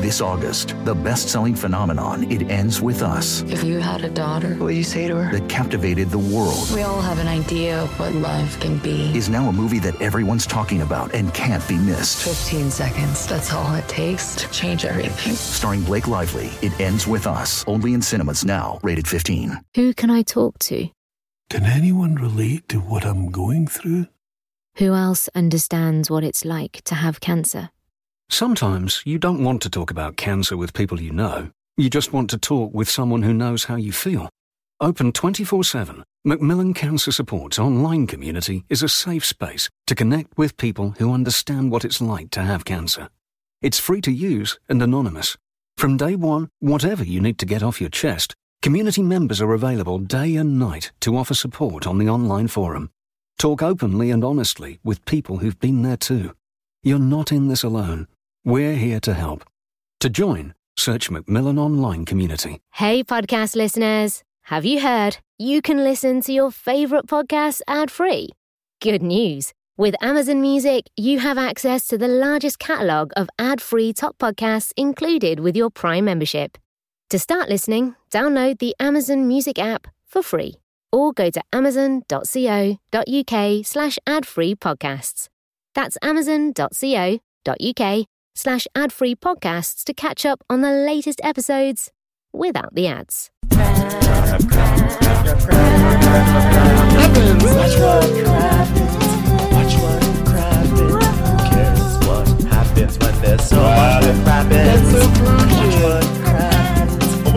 This August, the best-selling phenomenon, It Ends With Us, If you had a daughter, what would you say to her? that captivated the world, We all have an idea of what love can be. is now a movie that everyone's talking about and can't be missed. 15 seconds, that's all it takes to change everything. Starring Blake Lively, It Ends With Us. Only in cinemas now. Rated 15. Who can I talk to? Can anyone relate to what I'm going through? Who else understands what it's like to have cancer? Sometimes you don't want to talk about cancer with people you know. You just want to talk with someone who knows how you feel. Open 24/7, Macmillan Cancer Support's online community is a safe space to connect with people who understand what it's like to have cancer. It's free to use and anonymous. From day one, whatever you need to get off your chest, community members are available day and night to offer support on the online forum. Talk openly and honestly with people who've been there too. You're not in this alone. We're here to help. To join, search Macmillan Online Community. Hey, podcast listeners. Have you heard? You can listen to your favorite podcasts ad-free. Good news. With Amazon Music, you have access to the largest catalog of ad-free top podcasts included with your Prime membership. To start listening, download the Amazon Music app for free or go to amazon.co.uk/ad-free podcasts. That's amazon.co.uk/ad-free podcasts to catch up on the latest episodes without the ads. Watch what happens. Who cares what happens when there's so much that happens? Watch what happens. Who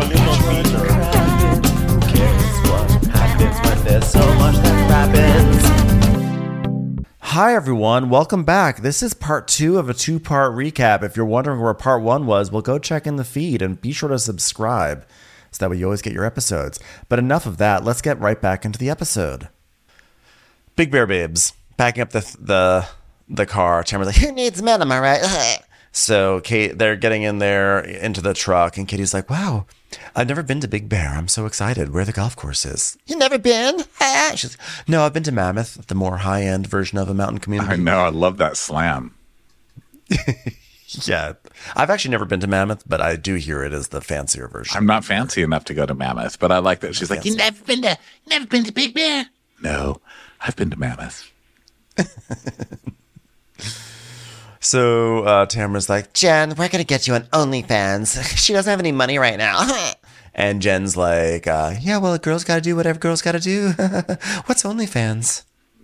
cares what happens when there's so much that happens? Hi everyone, welcome back. This is part 2 of a 2-part recap. If you're wondering where part 1 was, well, go check in the feed and be sure to subscribe so that way you always get your episodes. But enough of that, let's get right back into the episode. Big Bear Babes backing up the car. Tamara's like, who needs men, am I right? So Kate, they're getting in there into the truck, and Katie's like, wow, I've never been to Big Bear. I'm so excited. Where the golf course is. You never been? She's like, no, I've been to Mammoth, the more high-end version of a mountain community. I know. I love that slam. Yeah. I've actually never been to Mammoth, but I do hear it is the fancier version. I'm not fancy enough to go to Mammoth, but I like that. She's like, you never been to Big Bear? No, I've been to Mammoth. So Tamara's like, Jen, we're going to get you on OnlyFans. She doesn't have any money right now. And Jen's like, yeah, well, a girl's got to do whatever girl's got to do. What's OnlyFans?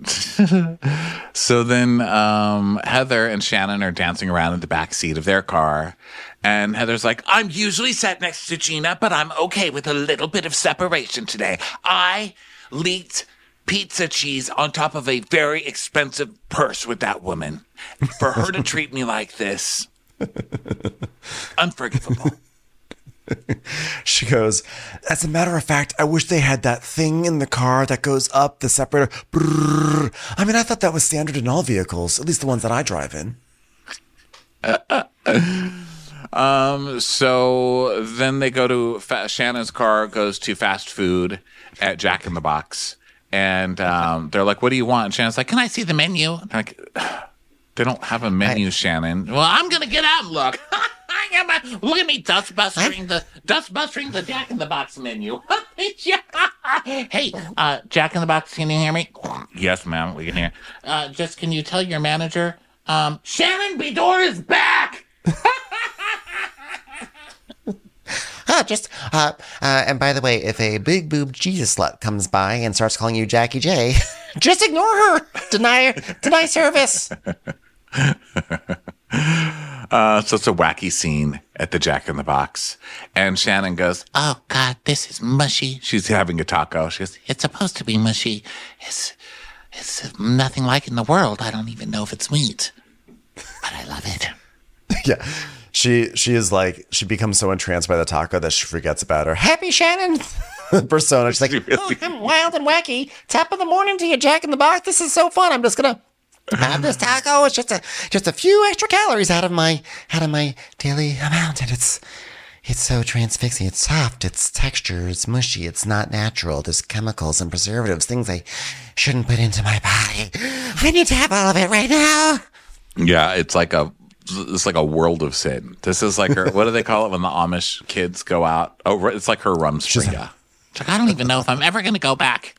So then Heather and Shannon are dancing around in the back seat of their car. And Heather's like, I'm usually sat next to Gina, but I'm okay with a little bit of separation today. I leaked pizza cheese on top of a very expensive purse with that woman. For her to treat me like this, unforgivable. She goes, as a matter of fact, I wish they had that thing in the car that goes up the separator. Brrr. I mean, I thought that was standard in all vehicles, at least the ones that I drive in. So then they go to Shannon's car goes to fast food at Jack in the Box. And they're like, what do you want? And Shannon's like, can I see the menu? And like, they don't have a menu, Shannon. Well, I'm going to get out and look. Look at me dustbustering the Jack in the Box menu. Hey, Jack in the Box, can you hear me? Yes, ma'am, we can hear. Just can you tell your manager, Shannon Bedore is back. And by the way, if a big boob Jesus slut comes by and starts calling you Jackie J, just ignore her. Deny service. So it's a wacky scene at the Jack in the Box. And Shannon goes, oh, God, this is mushy. She's having a taco. She goes, it's supposed to be mushy. It's nothing like in the world. I don't even know if it's meat. But I love it. Yeah. She is like, she becomes so entranced by the taco that she forgets about her Happy Shannon persona. She's like, oh, I'm wild and wacky. Top of the morning to you, Jack in the Box. This is so fun. I'm just going to have this taco. It's just a few extra calories out of my daily amount. And it's so transfixing. It's soft. It's texture. It's mushy. It's not natural. There's chemicals and preservatives, things I shouldn't put into my body. I need to have all of it right now. Yeah, it's like a it's like a world of sin. This is like her. What do they call it when the Amish kids go out? Oh, it's like her Rumspringa. It's like, I don't even know if I'm ever going to go back.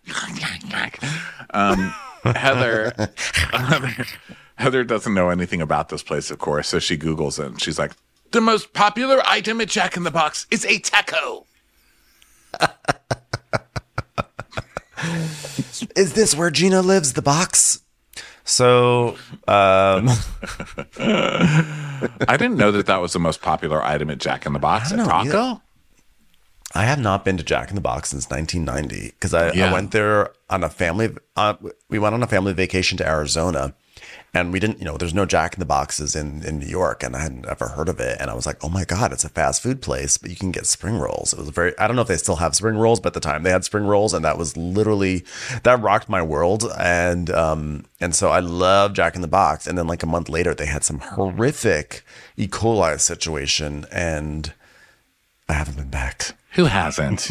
Heather doesn't know anything about this place, of course, so she Googles it. And she's like, the most popular item at Jack in the Box is a taco. Is this where Gina lives, the box? So, I didn't know that was the most popular item at Jack in the Box. A taco? I have not been to Jack in the Box since 1990 because I went there on a family. We went on a family vacation to Arizona, and we didn't. There's no Jack in the Boxes in New York, and I hadn't ever heard of it. And I was like, oh my god, it's a fast food place, but you can get spring rolls. It was I don't know if they still have spring rolls, but at the time they had spring rolls, and that was literally that rocked my world. And so I love Jack in the Box. And then like a month later, they had some horrific E. coli situation, and I haven't been back. Who hasn't?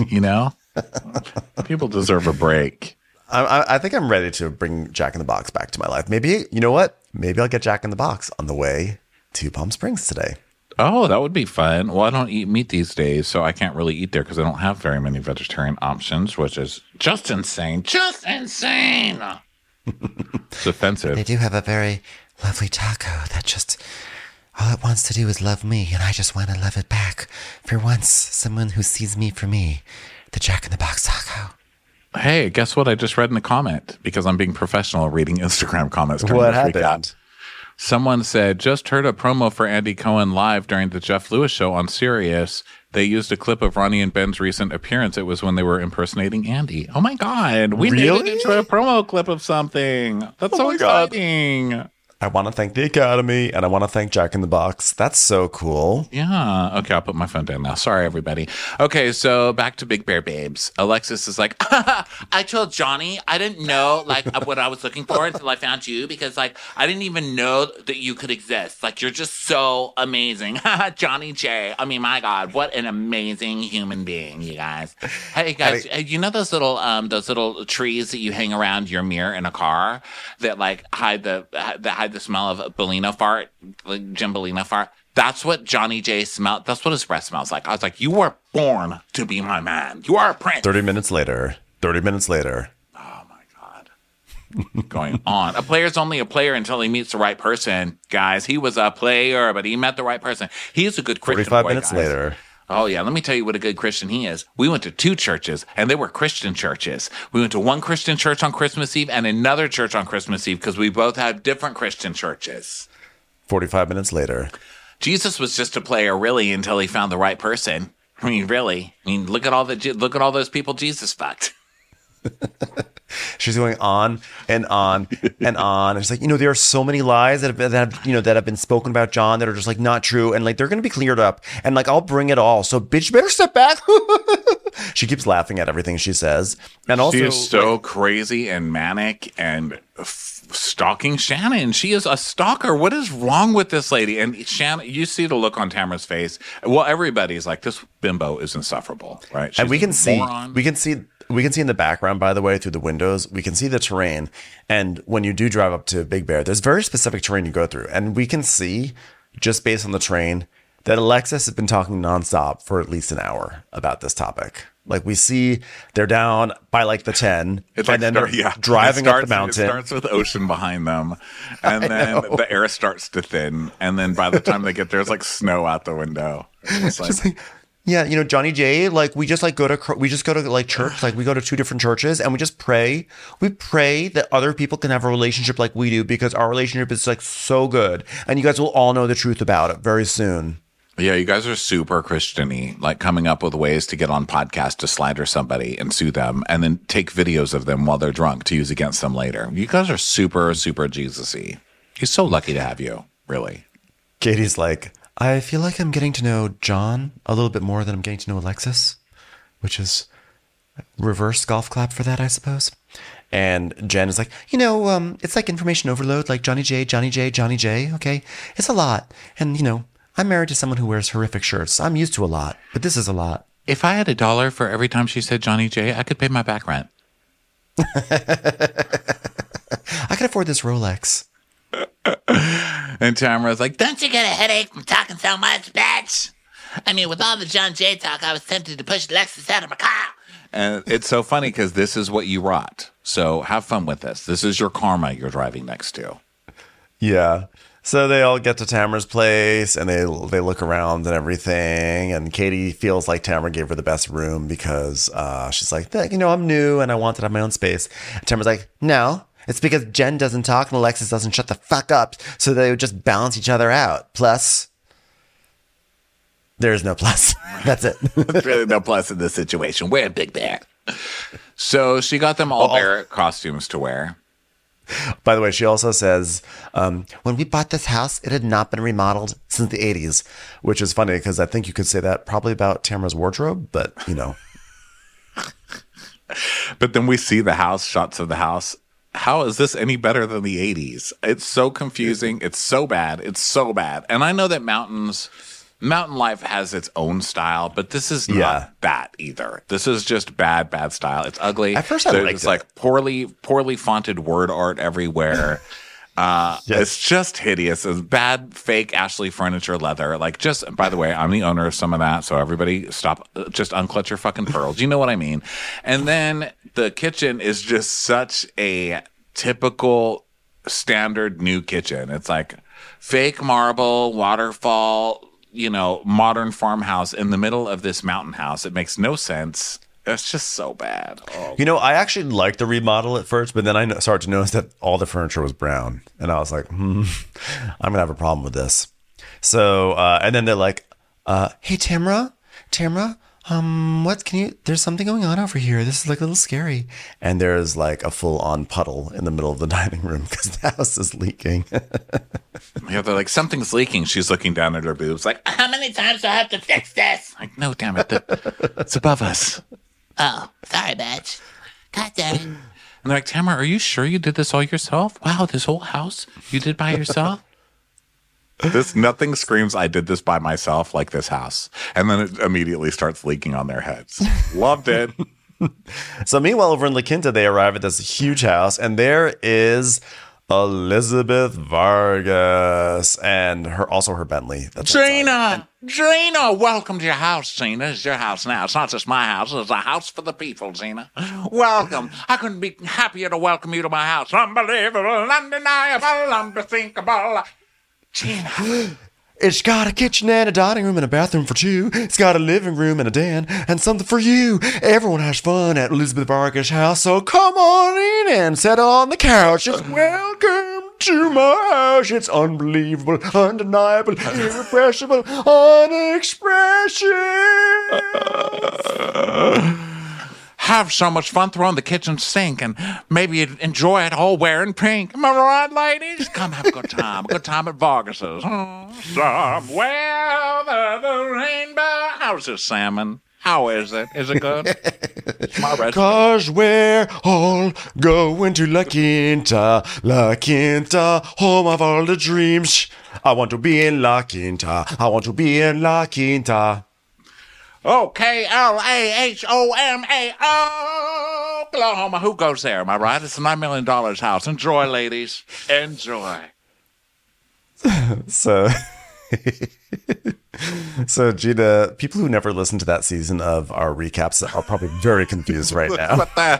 People deserve a break. I think I'm ready to bring Jack in the Box back to my life. Maybe, you know what? Maybe I'll get Jack in the Box on the way to Palm Springs today. Oh, that would be fun. Well, I don't eat meat these days, so I can't really eat there because I don't have very many vegetarian options, which is just insane. Just insane. It's offensive. They do have a very lovely taco that just... all it wants to do is love me, and I just want to love it back. For once, someone who sees me for me. The Jack in the Box taco. Hey, guess what I just read in the comment? Because I'm being professional reading Instagram comments. What happened? Someone said, just heard a promo for Andy Cohen live during the Jeff Lewis show on Sirius. They used a clip of Ronnie and Ben's recent appearance. It was when they were impersonating Andy. Oh my God. We made it into a promo clip of something. That's so exciting. God. I want to thank the Academy, and I want to thank Jack in the Box. That's so cool. Yeah. Okay, I'll put my phone down now. Sorry, everybody. Okay, so back to Big Bear Babes. Alexis is like, I told Johnny I didn't know what I was looking for until I found you because I didn't even know that you could exist. You're just so amazing. Johnny J. I mean, my God, what an amazing human being, you guys. Hey, guys, you know those little trees that you hang around your mirror in a car that hide the smell of Bellino fart, like Jim Bellino fart? That's what Johnny J smelled. That's what his breath smells like. I was like, you were born to be my man. You are a prince. 30 minutes later. Oh my God. Going on. A player's only a player until he meets the right person, guys. He was a player, but he met the right person. He's a good Christian 45 boy, minutes guys. later. Oh, yeah. Let me tell you what a good Christian he is. We went to 2 churches, and they were Christian churches. We went to one Christian church on Christmas Eve and another church on Christmas Eve because we both had different Christian churches. 45 minutes later. Jesus was just a player, really, until he found the right person. I mean, really. I mean, look at all those people Jesus fucked. She's going on and on and on. It's like, there are so many lies that have been spoken about John that are just not true, and they're going to be cleared up, and I'll bring it all. So bitch, better step back. She keeps laughing at everything she says, and also she is so crazy and manic and stalking Shannon. She is a stalker. What is wrong with this lady? And Shannon, you see the look on Tamara's face. Well, everybody's like, this bimbo is insufferable, right? She's and we can see in the background, by the way, through the windows, we can see the terrain. And when you do drive up to Big Bear, there's very specific terrain you go through. And we can see, just based on the terrain, that Alexis has been talking nonstop for at least an hour about this topic. We see they're down by the 10, and then they're driving up the mountain. It starts with ocean behind them, and then the air starts to thin. And then by the time they get there, it's snow out the window. It's yeah, Johnny J, we just go to church. We go to 2 different churches, and we just pray. We pray that other people can have a relationship like we do, because our relationship is so good, and you guys will all know the truth about it very soon. Yeah, you guys are super Christian-y, coming up with ways to get on podcasts to slander somebody and sue them, and then take videos of them while they're drunk to use against them later. You guys are super, super Jesus-y. He's so lucky to have you, really. Katie's like, I feel like I'm getting to know John a little bit more than I'm getting to know Alexis, which is reverse golf clap for that, I suppose. And Jen is like, it's like information overload, like Johnny J, okay? It's a lot. And, I'm married to someone who wears horrific shirts. I'm used to a lot, but this is a lot. If I had $1 for every time she said Johnny J, I could pay my back rent. I could afford this Rolex. And Tamara's like, don't you get a headache from talking so much, bitch? I mean, with all the John Jay talk, I was tempted to push Lexus out of my car. And it's so funny because this is what you wrought. So have fun with this. This is your karma you're driving next to. Yeah. So they all get to Tamara's place and they look around and everything. And Katie feels like Tamara gave her the best room because she's like, I'm new and I wanted to have my own space. And Tamara's like, no, it's because Jen doesn't talk and Alexis doesn't shut the fuck up. So they would just balance each other out. Plus, there is no plus. That's it. There's really no plus in this situation. We're a big bear. So she got them all bear costumes to wear. By the way, she also says, when we bought this house, it had not been remodeled since the 80s, which is funny because I think you could say that probably about Tamara's wardrobe, but But then we see the house, shots of the house. How is this any better than the 80s? It's so confusing. It's so bad. It's so bad. And I know that mountain life has its own style, but this is not that either. This is just bad style. It's ugly. At first I liked it. It's like poorly fonted word art everywhere. Yes. It's just hideous. It's bad fake Ashley furniture leather. Like, just, by the way, I'm the owner of some of that, so everybody stop, just unclutch your fucking pearls. You know what I mean? And then the kitchen is just such a typical standard new kitchen. It's like fake marble, waterfall, modern farmhouse in the middle of this mountain house. It makes no sense. It's just so bad. Oh. I actually liked the remodel at first, but then I started to notice that all the furniture was brown. And I was like, I'm going to have a problem with this. So, and then they're like, hey, Tamara, there's something going on over here. This is like a little scary. And there's like a full on puddle in the middle of the dining room because the house is leaking. Yeah, they're like, something's leaking. She's looking down at her boobs like, how many times do I have to fix this? Like, no, damn it. It's above us. Oh, sorry, bitch. God damn it. And they're like, Tamara, are you sure you did this all yourself? Wow, this whole house you did by yourself? Nothing screams, I did this by myself like this house. And then it immediately starts leaking on their heads. Loved it. So meanwhile, over in La Quinta, they arrive at this huge house, and there is Elizabeth Vargas and her Bentley. That's Gina, welcome to your house, Gina. It's your house now. It's not just my house. It's a house for the people, Gina. Welcome. I couldn't be happier to welcome you to my house. Unbelievable, undeniable, unthinkable. Gina. It's got a kitchen and a dining room and a bathroom for two. It's got a living room and a den and something for you. Everyone has fun at Elizabeth Vargas' house, so come on in and sit on the couch. Just welcome to my house. It's unbelievable, undeniable, irrepressible, unexpressive. Have so much fun throwing the kitchen sink and maybe you'd enjoy it all wearing pink. Am I right, ladies? Come have a good time. A good time at Vargas's. Somewhere the rainbow. How's this salmon? How is it? Is it good? It's my recipe. 'Cause we're all going to La Quinta, home of all the dreams. I want to be in La Quinta. I want to be in La Quinta. Oklahoma, Oklahoma. Who goes there? Am I right? It's a $9 million house. Enjoy, ladies. Enjoy. So Gina, people who never listened to that season of our recaps are probably very confused right now. What the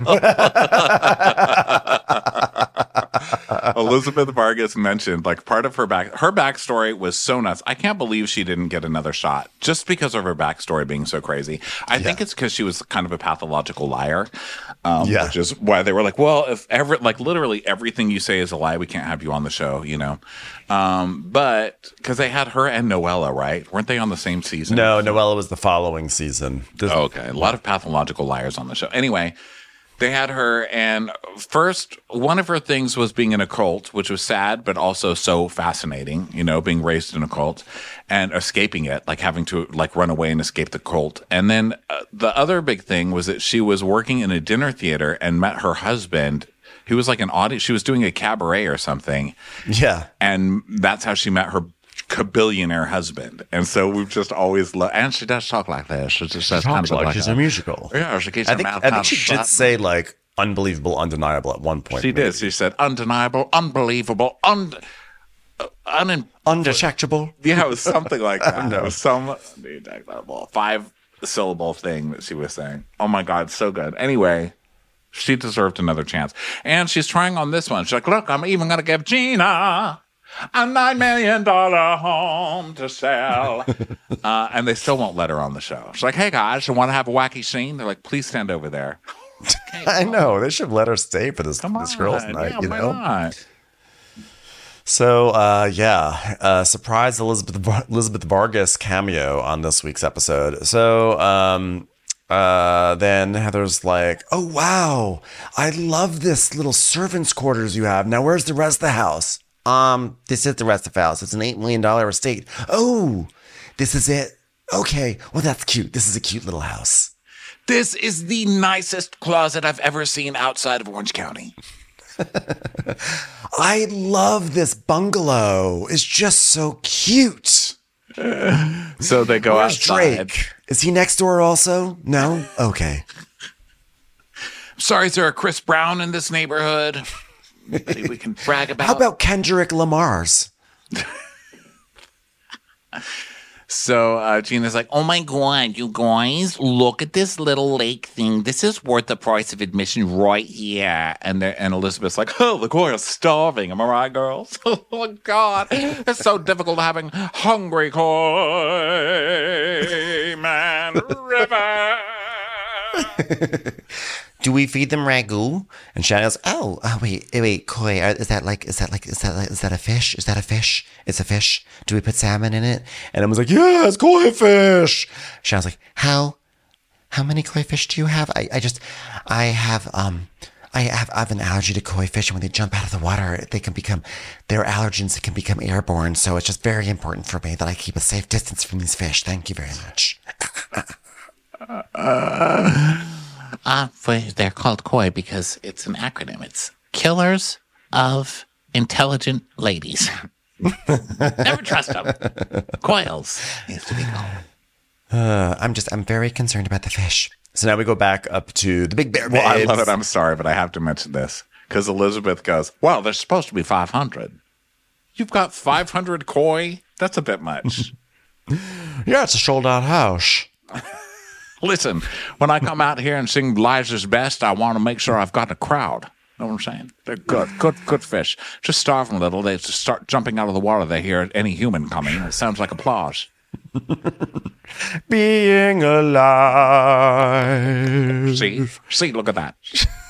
hell? Elizabeth Vargas mentioned, like, part of her backstory was so nuts. I can't believe she didn't get another shot just because of her backstory being so crazy. I think it's because she was kind of a pathological liar, which is why they were like, well, if literally everything you say is a lie, we can't have you on the show, but because they had her and Noella, right? Weren't they on the same season? No, Noella was the following season. Okay. A lot of pathological liars on the show. Anyway, they had her, and first, one of her things was being in a cult, which was sad, but also so fascinating, being raised in a cult and escaping it, like having to run away and escape the cult. And then the other big thing was that she was working in a dinner theater and met her husband. He was like an audience. She was doing a cabaret or something. Yeah. And that's how she met her billionaire husband. And so we've just always loved, and she does talk like this. She just says kind of like she's a musical. Yeah, she keeps I think she did say unbelievable, undeniable at one point. She did. She said undeniable, unbelievable, undetectable. Yeah, it was something like that. No. It was some 5-syllable thing that she was saying. Oh my God, so good. Anyway, she deserved another chance. And she's trying on this one. She's like, look, I'm even going to give Gina a $9 million home to sell. And they still won't let her on the show. She's like, hey guys, you want to have a wacky scene? They're like, please stand over there. Okay, I know. They should let her stay for this girls' night, Why not? So, surprise Elizabeth Vargas cameo on this week's episode. So, then Heather's like, oh, wow, I love this little servant's quarters you have. Now, where's the rest of the house? This is the rest of the house. It's an $8 million estate. Oh, this is it. Okay, well, that's cute. This is a cute little house. This is the nicest closet I've ever seen outside of Orange County. I love this bungalow. It's just so cute. So they go Where's outside. Drake? Is he next door also? No? Okay. Sorry, is there a Chris Brown in this neighborhood? Maybe we can brag about. How about Kendrick Lamar's? So Gina's like, Oh my God, you guys, look at this little lake thing. This is worth the price of admission right here. and Elizabeth's like, oh, the koi is starving. Am I right, girls? Oh my God, it's so difficult having hungry koi man river. Do we feed them ragu? And Shannon goes, oh, wait, koi. Is that a fish? Is that a fish? It's a fish. Do we put salmon in it? And Emma's like, yeah, it's koi fish. Shannon's like, how many koi fish do you have? I have an allergy to koi fish. And when they jump out of the water, their allergens can become airborne. So it's just very important for me that I keep a safe distance from these fish. Thank you very much. They're called koi because it's an acronym. It's Killers of Intelligent Ladies. Never trust them. Coils used to be called. I'm very concerned about the fish. So now we go back up to the Big Bear Babes. Well, I love it. I'm sorry, but I have to mention this because Elizabeth goes, well, there's supposed to be 500. You've got 500 koi? That's a bit much. Yeah, it's a sold-out house. Listen, when I come out here and sing Liza's Best, I want to make sure I've got a crowd. Know what I'm saying? They're good fish. Just starve them a little. They just start jumping out of the water. They hear any human coming. It sounds like applause. Being alive. See, look at that.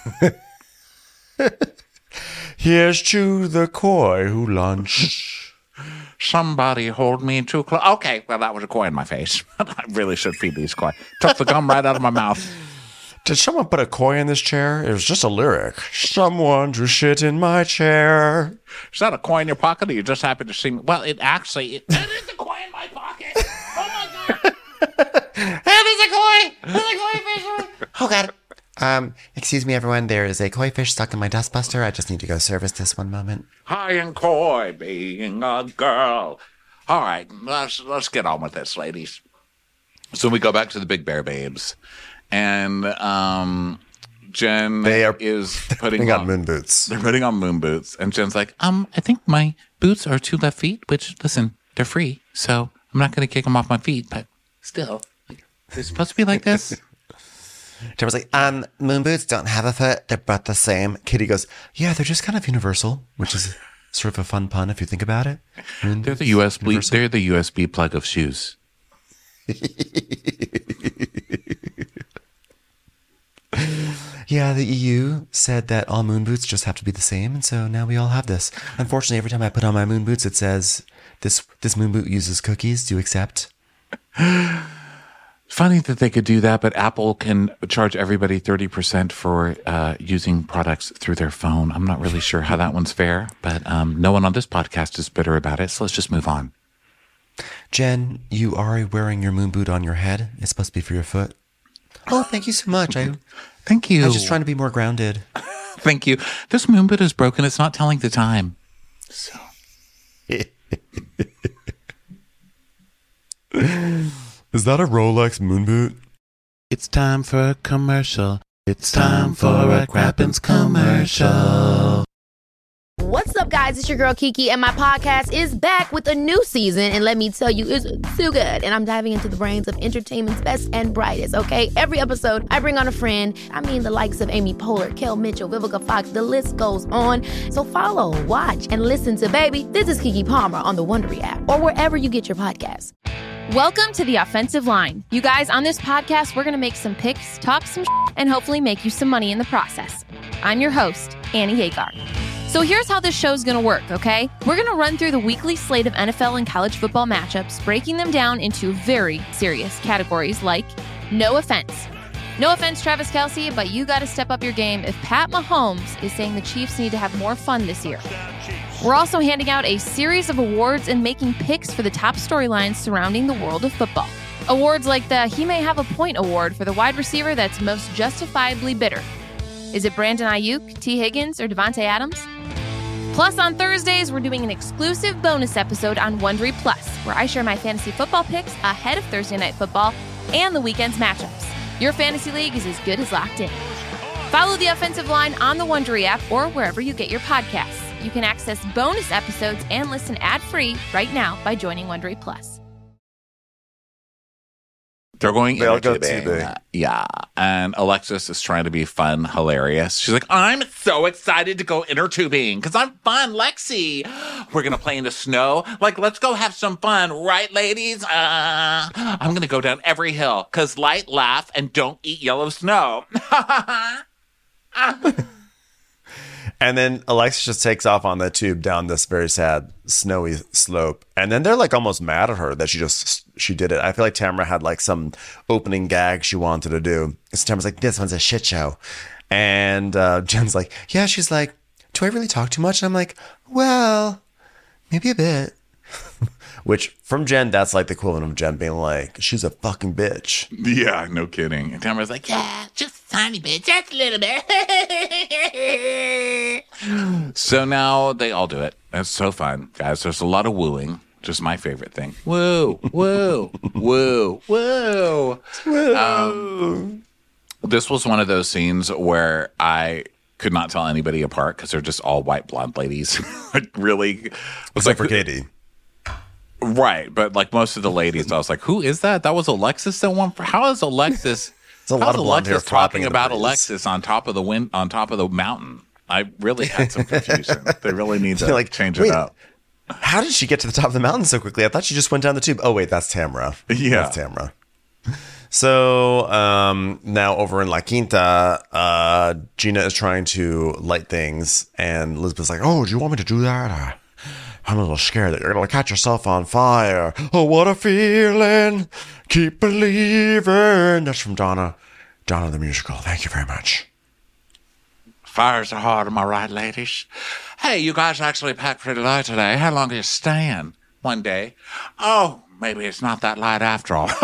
Here's to the koi who lunch. Somebody hold me too close. Okay, well, that was a koi in my face. I really should feed these koi. Took the gum right out of my mouth. Did someone put a koi in this chair? It was just a lyric. Someone drew shit in my chair. Is that a koi in your pocket, or you just happy to see me? Well, it is a koi in my pocket. Oh, my God. There's a koi fish. Oh, God. Excuse me, everyone. There is a koi fish stuck in my dustbuster. I just need to go service this one moment. High and koi being a girl. All right, let's get on with this, ladies. So we go back to the Big Bear Babes, and Jen is putting on moon boots. They're putting on moon boots, and Jen's like, I think my boots are 2 left feet. Which, listen, they're free, so I'm not going to kick them off my feet. But still, they're supposed to be like this. Jen was like, moon boots don't have a foot. They're both the same. Kitty goes, yeah, they're just kind of universal, which is sort of a fun pun if you think about it. They're the USB. They're the USB plug of shoes. Yeah, the EU said that all moon boots just have to be the same, and so now we all have this. Unfortunately, every time I put on my moon boots, it says, this moon boot uses cookies. Do you accept? Funny that they could do that, but Apple can charge everybody 30% for using products through their phone. I'm not really sure how that one's fair, but no one on this podcast is bitter about it, so let's just move on. Jen, you are wearing your moon boot on your head. It's supposed to be for your foot. Oh, thank you so much. Thank you. I was just trying to be more grounded. Thank you. This moon boot is broken. It's not telling the time. So. Is that a Rolex moon boot? It's time for a commercial. It's time for a Crappens commercial. What's up, guys? It's your girl Kiki, and my podcast is back with a new season. And let me tell you, it's so good. And I'm diving into the brains of entertainment's best and brightest, okay? Every episode, I bring on a friend. I mean, the likes of Amy Poehler, Kel Mitchell, Vivica Fox. The list goes on. So follow, watch, and listen to Baby, This is Kiki Palmer on the Wondery app or wherever you get your podcasts. Welcome to The Offensive Line. You guys, on this podcast, we're going to make some picks, talk some and hopefully make you some money in the process. I'm your host, Annie Hagar. So here's how this show's going to work, okay? We're going to run through the weekly slate of NFL and college football matchups, breaking them down into very serious categories like no offense. No offense, Travis Kelce, but you got to step up your game if Pat Mahomes is saying the Chiefs need to have more fun this year. We're also handing out a series of awards and making picks for the top storylines surrounding the world of football. Awards like the He May Have a Point award for the wide receiver that's most justifiably bitter. Is it Brandon Ayuk, T. Higgins, or Devontae Adams? Plus, on Thursdays, we're doing an exclusive bonus episode on Wondery Plus, where I share my fantasy football picks ahead of Thursday Night Football and the weekend's matchups. Your fantasy league is as good as locked in. Follow The Offensive Line on the Wondery app or wherever you get your podcasts. You can access bonus episodes and listen ad-free right now by joining Wondery Plus. They're going They all go tubing. tubing. Yeah. And Alexis is trying to be fun, hilarious. She's like, I'm so excited to go inner tubing because I'm fun, Lexi. We're going to play in the snow. Like, let's go have some fun, right, ladies? I'm going to go down every hill because light, laugh, and don't eat yellow snow. And then Alexis just takes off on the tube down this very sad, snowy slope. And then they're like almost mad at her that she did it. I feel like Tamara had like some opening gag she wanted to do. So Tamara's like, this one's a shit show. And Jen's like, yeah, she's like, do I really talk too much? And I'm like, well, maybe a bit. Which from Jen, that's like the equivalent of Jen being like, she's a fucking bitch. Yeah, no kidding. And Tamara's like, yeah, just a tiny bit, just a little bit. So now they all do it. It's so fun, guys. There's a lot of wooing. Just my favorite thing. Woo, woo, woo, woo. This was one of those scenes where I could not tell anybody apart because they're just all white blonde ladies. Like really. Except for Katie. Right, but like most of the ladies, I was like, "Who is that? That was Alexis that won for." How is Alexis? A lot of blonde hair talking about Alexis on top of the mountain. I really had some confusion. They really need to like change it up. How did she get to the top of the mountain so quickly? I thought she just went down the tube. Oh wait, that's Tamara. Yeah, that's Tamara. So now over in La Quinta, Gina is trying to light things, and Elizabeth's like, "Oh, do you want me to do that? I'm a little scared that you're going to catch yourself on fire. Oh, what a feeling. Keep believing." That's from Donna the musical. Thank you very much. Fires are hard, am I right, ladies? Hey, you guys actually packed pretty light today. How long are you staying? One day. Oh, maybe it's not that light after all.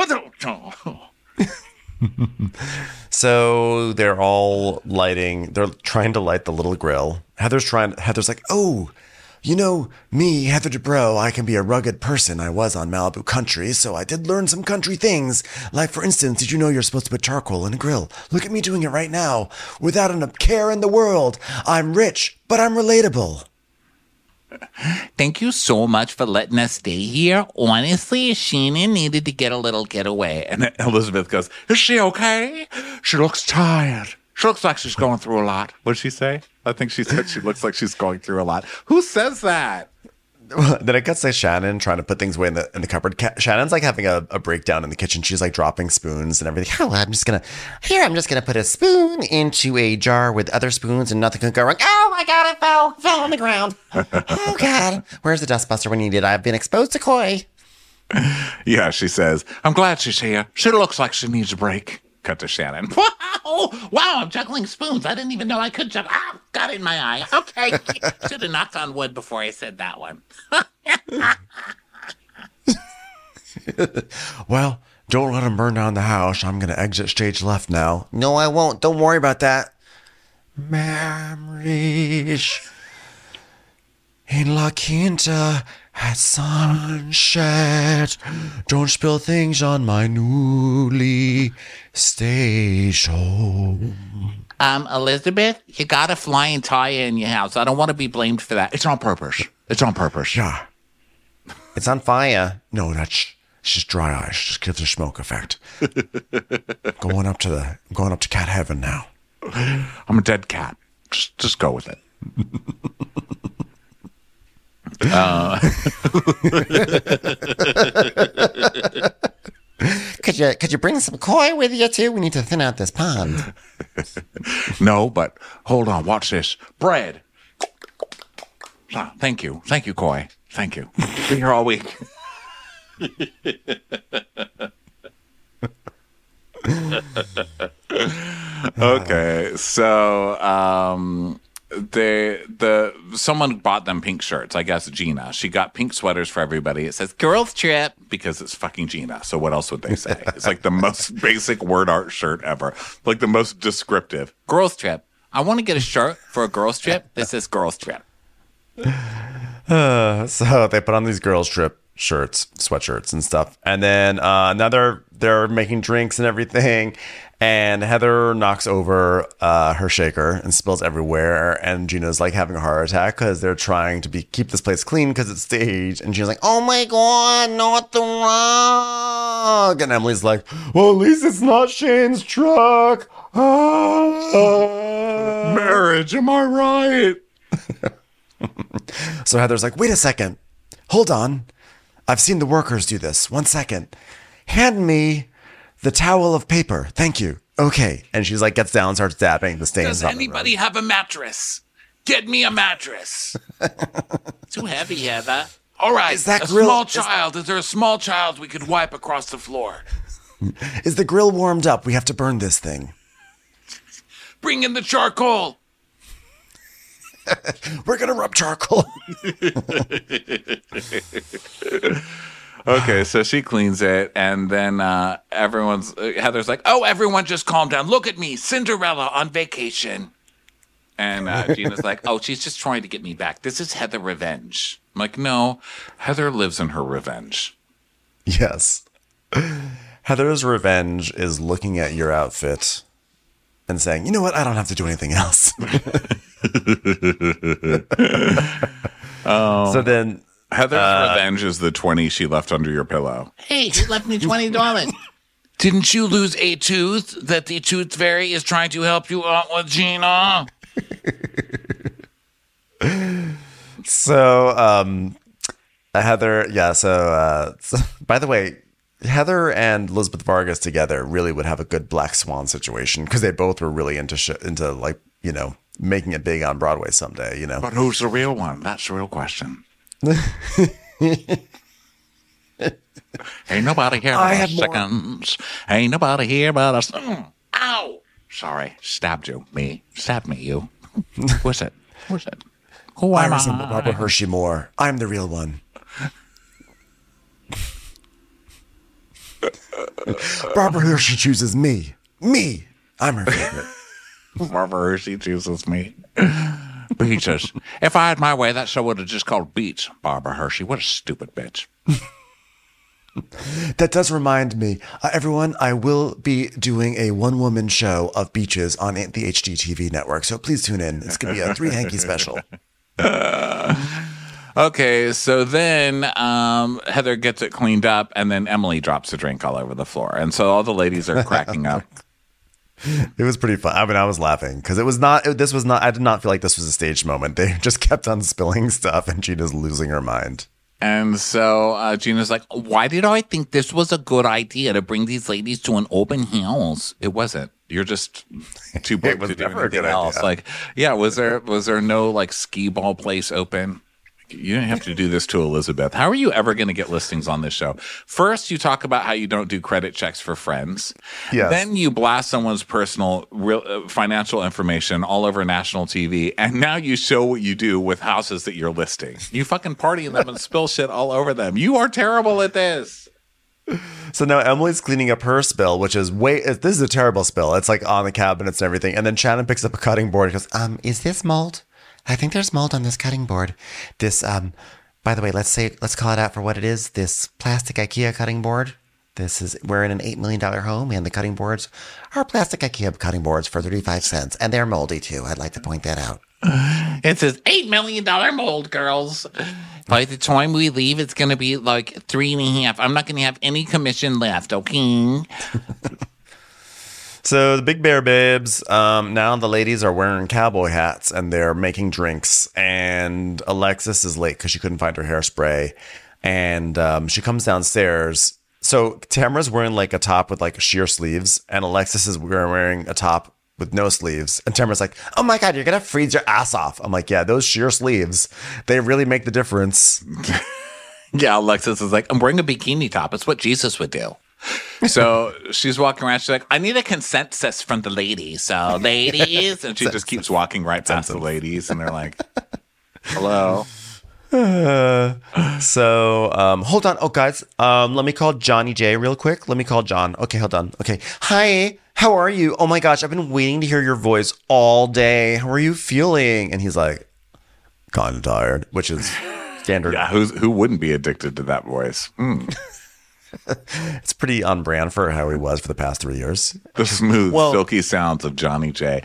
So they're all lighting. They're trying to light the little grill. Heather's like, oh, you know, me, Heather Dubrow, I can be a rugged person. I was on Malibu Country, so I did learn some country things. Like, for instance, did you know you're supposed to put charcoal in a grill? Look at me doing it right now, without a care in the world. I'm rich, but I'm relatable. Thank you so much for letting us stay here. Honestly, Sheena needed to get a little getaway. And Elizabeth goes, is she okay? She looks tired. She looks like she's going through a lot. What did she say? I think she said she looks like she's going through a lot. Who says that? Then it cuts to Shannon trying to put things away in the cupboard. Shannon's like having a breakdown in the kitchen. She's like dropping spoons and everything. Oh, I'm just gonna put a spoon into a jar with other spoons and nothing can go wrong. Oh my God, it fell on the ground. Oh God, where's the dustbuster when you need it? I've been exposed to koi. Yeah, she says, I'm glad she's here. She looks like she needs a break. Cut to Shannon. Wow, I'm juggling spoons. I didn't even know I could juggle. Ah, got it in my eye. Okay. Should have knocked on wood before I said that one. Well, don't let him burn down the house. I'm going to exit stage left now. No, I won't. Don't worry about that. Memories in La Quinta at sunset. Don't spill things on my newly staged home. Elizabeth, you got a flying tire in your house. I don't want to be blamed for that. It's on purpose. It's on purpose. Yeah. It's on fire. No, that's just dry ice. Just gives the smoke effect. going up to cat heaven now. I'm a dead cat. Just go with it. Could you bring some koi with you too? We need to thin out this pond. No, but hold on. Watch this. Bread. Thank you, Koi. Thank you. Be here all week. Okay, so someone bought them pink shirts. I guess Gina. She got pink sweaters for everybody. It says "Girls Trip" because it's fucking Gina. So what else would they say? It's like the most basic word art shirt ever. Like the most descriptive. Girls Trip. I want to get a shirt for a girls trip. This is Girls Trip. So they put on these girls trip shirts, sweatshirts and stuff. And then now they're making drinks and everything. And Heather knocks over her shaker and spills everywhere. And Gina's like having a heart attack because they're trying to keep this place clean because it's staged. And Gina's like, oh my God, not the rug. And Emily's like, well, at least it's not Shane's truck. Marriage, am I right? So Heather's like, wait a second. Hold on. I've seen the workers do this. 1 second. Hand me the towel of paper. Thank you. Okay. And she's like, gets down, starts dabbing the stains. Does anybody have a mattress? Get me a mattress. Too heavy, Heather. All right. Is there a small child we could wipe across the floor? Is the grill warmed up? We have to burn this thing. Bring in the charcoal. We're going to rub charcoal. Okay, so she cleans it, and then Heather's like, oh, everyone just calm down. Look at me, Cinderella on vacation. And Gina's like, oh, she's just trying to get me back. This is Heather revenge. I'm like, no, Heather lives in her revenge. Yes. Heather's revenge is looking at your outfit and saying, you know what? I don't have to do anything else. So then Heather's revenge is the 20 she left under your pillow. Hey, she left me $20. Didn't you lose a tooth that the tooth fairy is trying to help you out with, Gina? So Heather, yeah. So by the way, Heather and Elizabeth Vargas together really would have a good Black Swan situation because they both were really into like, you know, making it big on Broadway someday, you know. But who's the real one? That's the real question. Ain't nobody here but us seconds. Ain't nobody here but us. Ow! Sorry, stabbed you. Me. Stabbed me, you. What's it? What's it? Who I am resemble I? Barbara Hershey more. I'm the real one. Barbara Hershey chooses me. Me. I'm her favorite. Barbara Hershey chooses me. Beaches. If I had my way, that show would have just called Beats. Barbara Hershey. What a stupid bitch. That does remind me, everyone, I will be doing a one-woman show of beaches on the HGTV network, so please tune in. It's going to be a 3 hanky special. Okay, so then Heather gets it cleaned up, and then Emily drops a drink all over the floor. And so all the ladies are cracking up. It was pretty fun. I mean, I was laughing because I did not feel like this was a staged moment. They just kept on spilling stuff, and Gina's losing her mind. And so Gina's like, why did I think this was a good idea to bring these ladies to an open house? It wasn't. You're just too big to do never a anything good else. idea. Like, yeah, was there no like skee ball place open? You didn't have to do this to Elizabeth. How are you ever going to get listings on this show? First, you talk about how you don't do credit checks for friends. Yes. Then you blast someone's personal financial information all over national TV. And now you show what you do with houses that you're listing. You fucking party in them and spill shit all over them. You are terrible at this. So now Emily's cleaning up her spill, which is this is a terrible spill. It's like on the cabinets and everything. And then Shannon picks up a cutting board and goes, is this mold? I think there's mold on this cutting board. This, by the way, let's call it out for what it is. This plastic IKEA cutting board We're in an $8 million home, and the cutting boards are plastic IKEA cutting boards for 35 cents. And they're moldy, too. I'd like to point that out. It says $8 million mold, girls. By the time we leave, it's going to be like 3.5. I'm not going to have any commission left, okay? So the Big Bear Babes, now the ladies are wearing cowboy hats and they're making drinks. And Alexis is late because she couldn't find her hairspray. And she comes downstairs. So Tamara's wearing like a top with like sheer sleeves. And Alexis is wearing a top with no sleeves. And Tamara's like, oh my God, you're going to freeze your ass off. I'm like, yeah, those sheer sleeves, they really make the difference. Yeah, Alexis is like, I'm wearing a bikini top. It's what Jesus would do. So she's walking around. She's like, I need a consensus from the ladies. So ladies. And she just keeps walking right past the ladies. And they're like, hello. So hold on. Oh, guys, let me call Johnny J real quick. Let me call John. Okay, hold on. Okay. Hi, how are you? Oh my gosh, I've been waiting to hear your voice all day. How are you feeling? And he's like, kind of tired, which is standard. Yeah, who wouldn't be addicted to that voice? It's pretty on brand for how he was for the past 3 years. The smooth, silky sounds of Johnny J.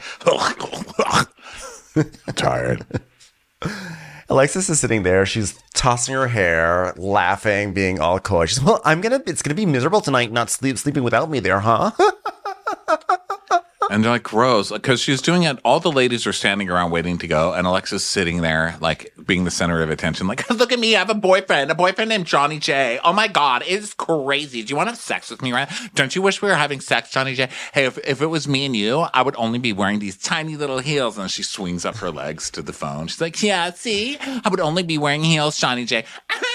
Tired. Alexis is sitting there. She's tossing her hair, laughing, being all coy. She's, well, it's gonna be miserable tonight not sleeping without me there, huh? And they're like, gross. Because she's doing it. All the ladies are standing around waiting to go. And Alexis sitting there, like, being the center of attention. Like, look at me. I have a boyfriend named Johnny J. Oh, my God. It's crazy. Do you want to have sex with me, right? Don't you wish we were having sex, Johnny J? Hey, if it was me and you, I would only be wearing these tiny little heels. And she swings up her legs to the phone. She's like, yeah, see? I would only be wearing heels, Johnny J.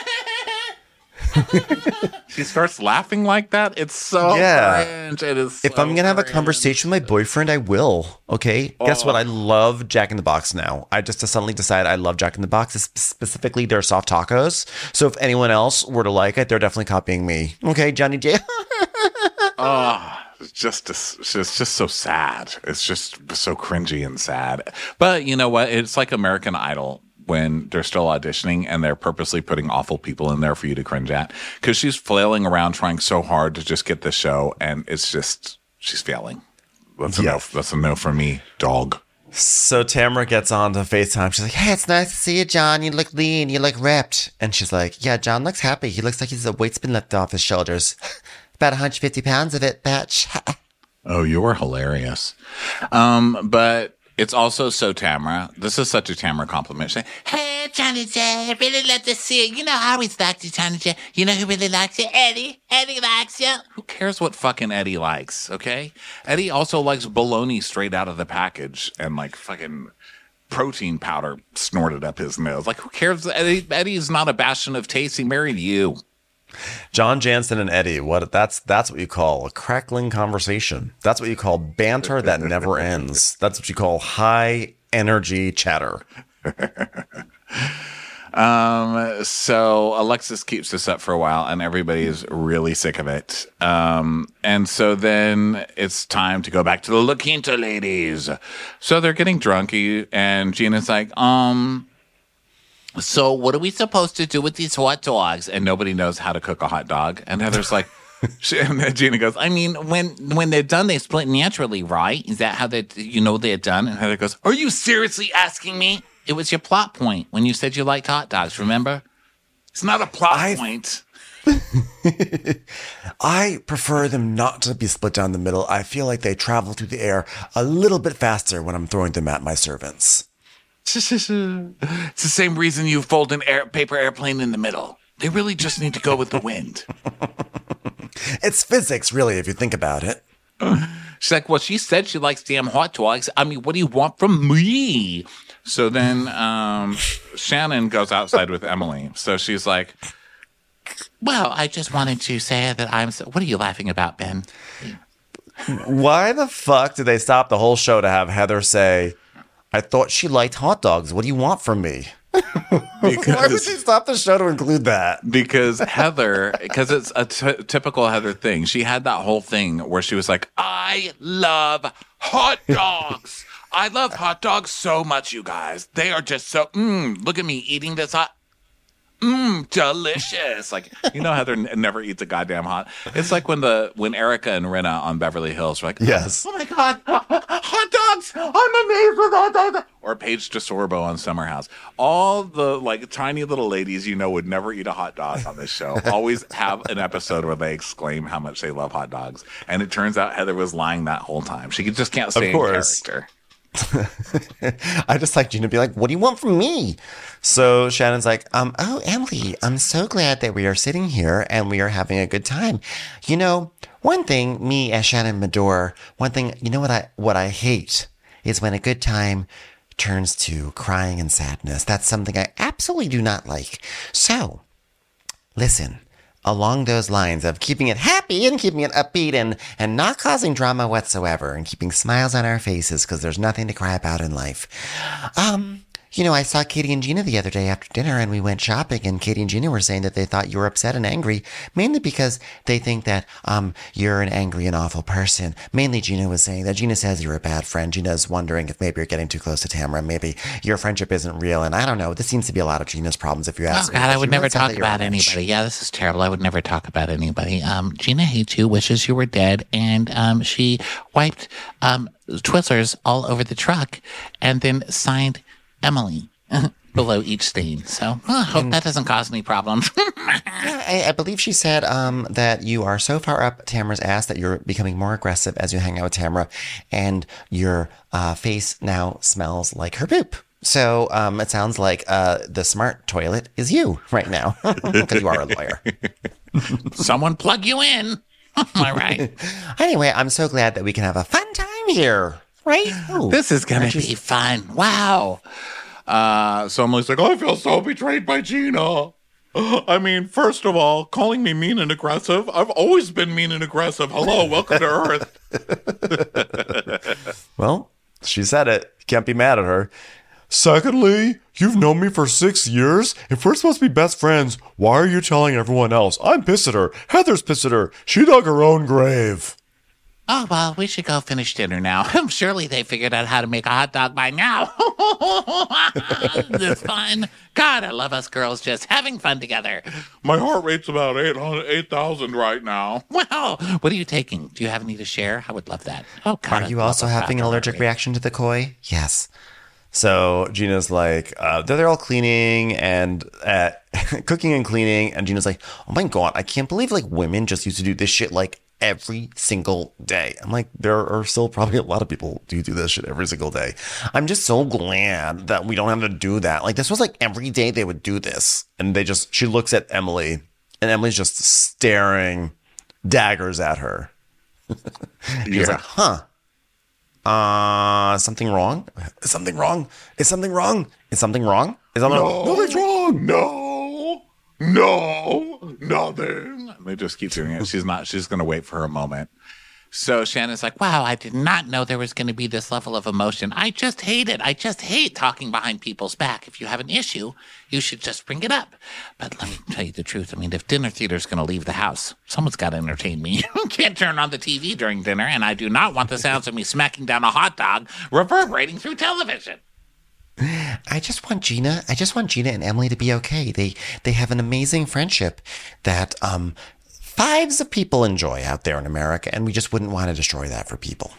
She starts laughing like that. It's so cringe. It is. If I'm gonna have a conversation with my boyfriend, I will. Okay. Guess what? I love Jack in the Box now. I just suddenly decided I love Jack in the Box, specifically their soft tacos. So if anyone else were to like it, they're definitely copying me. Okay, Johnny J. It's just so sad. It's just so cringy and sad. But you know what? It's like American Idol. When they're still auditioning and they're purposely putting awful people in there for you to cringe at, because she's flailing around trying so hard to just get the show, and it's just she's failing. That's a no. That's a no for me, dog. So Tamara gets on to FaceTime. She's like, hey, it's nice to see you, John. You look lean. You look ripped. And she's like, yeah, John looks happy. He looks like he's a weight's been lifted off his shoulders. About 150 pounds of it, bitch. Oh, you're hilarious. But it's also so Tamara. This is such a Tamara compliment. She's like, hey, Johnny J, I really love to see you. You know, I always liked you, Johnny J. You know who really likes you? Eddie. Eddie likes you. Who cares what fucking Eddie likes, okay? Eddie also likes bologna straight out of the package and like fucking protein powder snorted up his nose. Like, who cares? Eddie's not a bastion of taste. He married you. John Jansen and Eddie, that's what you call a crackling conversation. That's what you call banter that never ends. That's what you call high energy chatter. So Alexis keeps this up for a while and everybody's really sick of it. And so then it's time to go back to the La Quinta ladies. So they're getting drunky and Gina's like, so what are we supposed to do with these hot dogs? And nobody knows how to cook a hot dog. And Heather's like, and Gina goes, I mean, when they're done, they split naturally, right? Is that how they're done? And Heather goes, are you seriously asking me? It was your plot point when you said you liked hot dogs, remember? It's not a plot point. I prefer them not to be split down the middle. I feel like they travel through the air a little bit faster when I'm throwing them at my servants. It's the same reason you fold an paper airplane in the middle. They really just need to go with the wind. It's physics, really, if you think about it. She's like, well, she said she likes damn hot dogs. I mean, what do you want from me? So then Shannon goes outside with Emily. So she's like, well, I just wanted to say that what are you laughing about, Ben? Why the fuck did they stop the whole show to have Heather say, I thought she liked hot dogs. What do you want from me? Why would they stop the show to include that? Because Heather, because it's a typical Heather thing. She had that whole thing where she was like, I love hot dogs. I love hot dogs so much, you guys. They are just so, look at me eating this hot. delicious. Like, you know, Heather never eats a goddamn hot. It's like when Erica and Rinna on Beverly Hills were like, yes, oh my God, hot dogs. I'm amazed with hot dogs. Or Paige DeSorbo on Summer House. All the like tiny little ladies, you know, would never eat a hot dog on this show. Always have an episode where they exclaim how much they love hot dogs. And it turns out Heather was lying that whole time. She just can't stay in character. I just like Gina to be like, what do you want from me? So Shannon's like, oh, Emily, I'm so glad that we are sitting here and we are having a good time. You know, one thing, me as Shannon Medore, one thing, you know what I hate is when a good time turns to crying and sadness. That's something I absolutely do not like. So, listen, along those lines of keeping it happy and keeping it upbeat and not causing drama whatsoever and keeping smiles on our faces because there's nothing to cry about in life. You know, I saw Katie and Gina the other day after dinner and we went shopping and Katie and Gina were saying that they thought you were upset and angry, mainly because they think that you're an angry and awful person. Mainly Gina was saying that Gina says you're a bad friend. Gina's wondering if maybe you're getting too close to Tamara. Maybe your friendship isn't real. And I don't know. This seems to be a lot of Gina's problems if you ask me. Oh, God, I would never talk about anybody. Yeah, this is terrible. I would never talk about anybody. Gina hates you, wishes you were dead, and she wiped Twizzlers all over the truck and then signed Emily below each stain. So I hope that doesn't cause any problems. I believe she said that you are so far up Tamara's ass that you're becoming more aggressive as you hang out with Tamara, and your face now smells like her poop. So it sounds like the smart toilet is you right now, because you are a lawyer. Someone plug you in. All right. Anyway, I'm so glad that we can have a fun time here. Right? Ooh, this is going to be fun. Wow. So Emily's like, I feel so betrayed by Gina. I mean, first of all, calling me mean and aggressive. I've always been mean and aggressive. Hello, welcome to Earth. Well, she said it. You can't be mad at her. Secondly, you've known me for 6 years. If we're supposed to be best friends, why are you telling everyone else? I'm pissed at her. Heather's pissed at her. She dug her own grave. Oh, well, we should go finish dinner now. Surely they figured out how to make a hot dog by now. It's fun. God, I love us girls just having fun together. My heart rate's about 8,000 right now. Well, what are you taking? Do you have any to share? I would love that. Oh, God. Are you also having an allergic reaction to the koi? Yes. So Gina's like, they're all cleaning and cooking and cleaning. And Gina's like, oh my God, I can't believe like women just used to do this shit like every single day. I'm like, there are still probably a lot of people who do this shit every single day. I'm just so glad that we don't have to do that. Like this was like every day they would do this. And she looks at Emily and Emily's just staring daggers at her. She's like, huh? Something wrong? Is something wrong? Is something wrong? Is something wrong? Is something wrong? Nothing's wrong. No, nothing. And they just keep doing it. She's going to wait for her moment. So Shannon's like, wow, I did not know there was going to be this level of emotion. I just hate it. I just hate talking behind people's back. If you have an issue, you should just bring it up. But let me tell you the truth. I mean, if dinner theater's going to leave the house, someone's got to entertain me. Can't turn on the TV during dinner, and I do not want the sounds of me smacking down a hot dog reverberating through television. I just want Gina and Emily to be okay. They have an amazing friendship that fives of people enjoy out there in America, and we just wouldn't want to destroy that for people.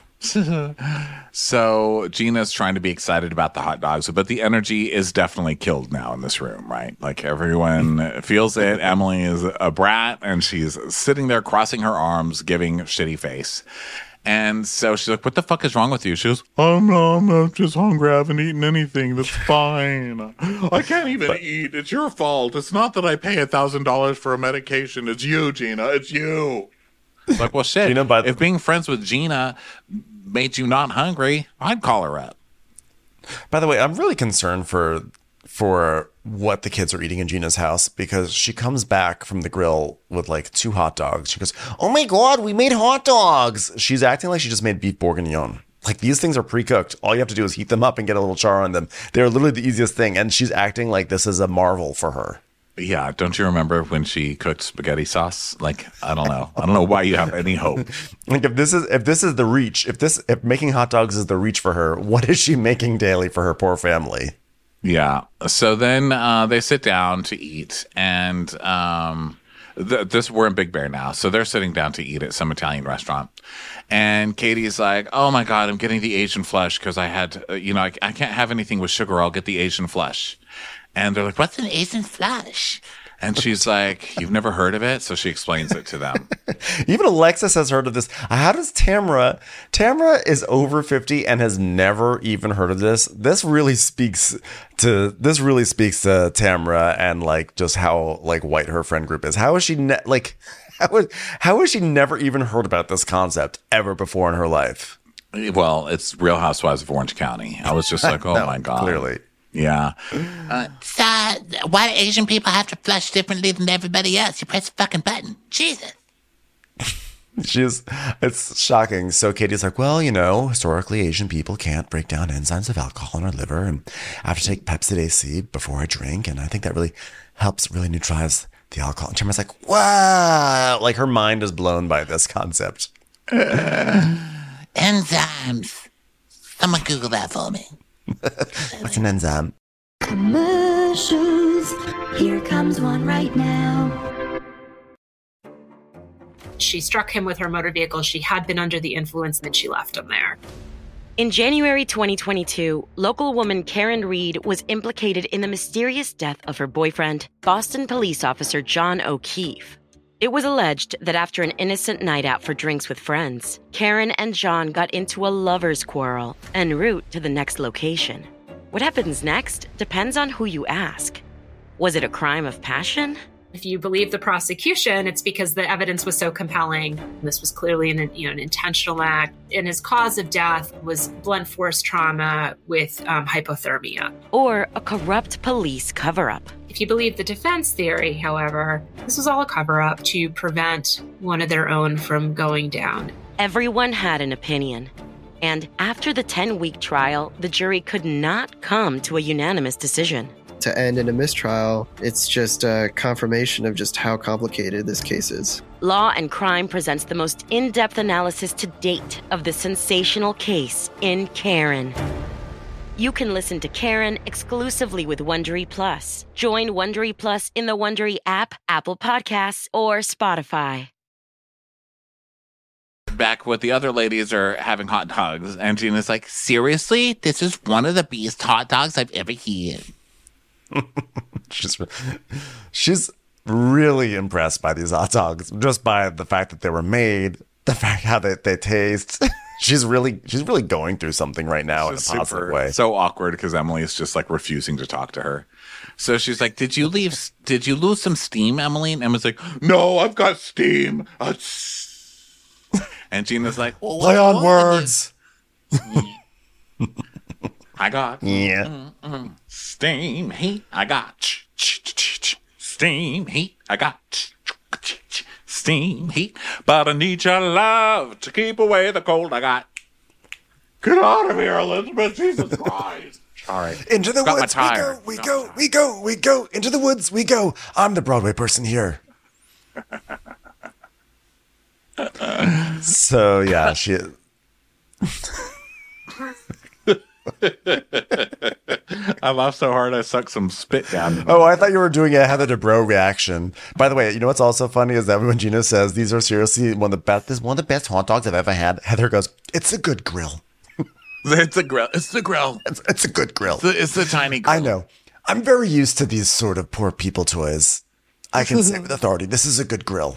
So Gina's trying to be excited about the hot dogs, but the energy is definitely killed now in this room, right? Like everyone feels it. Emily is a brat, and she's sitting there crossing her arms, giving shitty face. And so she's like, what the fuck is wrong with you? She goes, I'm not just hungry. I haven't eaten anything. That's fine. I can't even eat. It's your fault. It's not that I pay $1,000 for a medication. It's you, Gina. It's you. It's like, well, shit. Gina, if being friends with Gina made you not hungry, I'd call her up. By the way, I'm really concerned for what the kids are eating in Gina's house, because she comes back from the grill with like 2 hot dogs. She goes, oh my God, we made hot dogs. She's acting like she just made beef bourguignon. Like these things are pre-cooked. All you have to do is heat them up and get a little char on them. They're literally the easiest thing. And she's acting like this is a marvel for her. Yeah. Don't you remember when she cooked spaghetti sauce? Like, I don't know. I don't know why you have any hope. Like if this is the reach, if making hot dogs is the reach for her, what is she making daily for her poor family? Yeah. So then they sit down to eat, and we're in Big Bear now. So they're sitting down to eat at some Italian restaurant. And Katie's like, oh my God, I'm getting the Asian flesh because I had, I can't have anything with sugar. I'll get the Asian flesh. And they're like, what's an Asian flesh? And she's like, you've never heard of it? So she explains it to them. Even Alexis has heard of this. How does Tamara is over 50 and has never even heard of this. This really speaks to Tamara and like just how like white her friend group is. How is she how has she never even heard about this concept ever before in her life? Well, it's Real Housewives of Orange County. I was just like, oh my God. Clearly. Yeah. So, why do Asian people have to flush differently than everybody else? You press a fucking button. Jesus. It's shocking. So Katie's like, well, historically Asian people can't break down enzymes of alcohol in our liver, and I have to take Pepsid AC before I drink, and I think that really helps neutralize the alcohol. And Tamara's like, wow, like her mind is blown by this concept. Enzymes. Someone Google that for me. What's an enzyme? Commercials. Here comes one right now. She struck him with her motor vehicle. She had been under the influence, and then she left him there. In January 2022, local woman Karen Reed was implicated in the mysterious death of her boyfriend, Boston police officer John O'Keefe. It was alleged that after an innocent night out for drinks with friends, Karen and John got into a lover's quarrel en route to the next location. What happens next depends on who you ask. Was it a crime of passion? If you believe the prosecution, it's because the evidence was so compelling. This was clearly an intentional act, and his cause of death was blunt force trauma with hypothermia. Or a corrupt police cover-up. If you believe the defense theory, however, this was all a cover-up to prevent one of their own from going down. Everyone had an opinion. And after the 10-week trial, the jury could not come to a unanimous decision. To end in a mistrial, it's just a confirmation of just how complicated this case is. Law and Crime presents the most in-depth analysis to date of the sensational case in Karen. You can listen to Karen exclusively with Wondery Plus. Join Wondery Plus in the Wondery app, Apple Podcasts, or Spotify. Back with the other ladies are having hot dogs, and Gina's like, seriously? This is one of the best hot dogs I've ever had. She's really impressed by these hot dogs, just by the fact that they were made, the fact how they taste. She's really going through something right now in a positive way. So awkward because Emily is just like refusing to talk to her. So she's like, did you lose some steam, Emily? And Emily's like, no, I've got steam. And Gina's like, well, play on words. I got steam heat. I got steam heat. I got steam heat. But I need your love to keep away the cold. I got. Get out of here, Elizabeth. Jesus Christ. All right. Into the woods we go. Into the woods we go. I'm the Broadway person here. So, yeah, she... I laughed so hard I sucked some spit down. Oh, I thought you were doing a Heather Dubrow reaction. By the way, you know what's also funny is that when Gina says these are seriously one of the best hot dogs I've ever had, Heather goes, "It's a good grill." It's a grill. It's the grill. It's a good grill. It's the tiny grill. I know. I'm very used to these sort of poor people toys. I can say with authority, this is a good grill.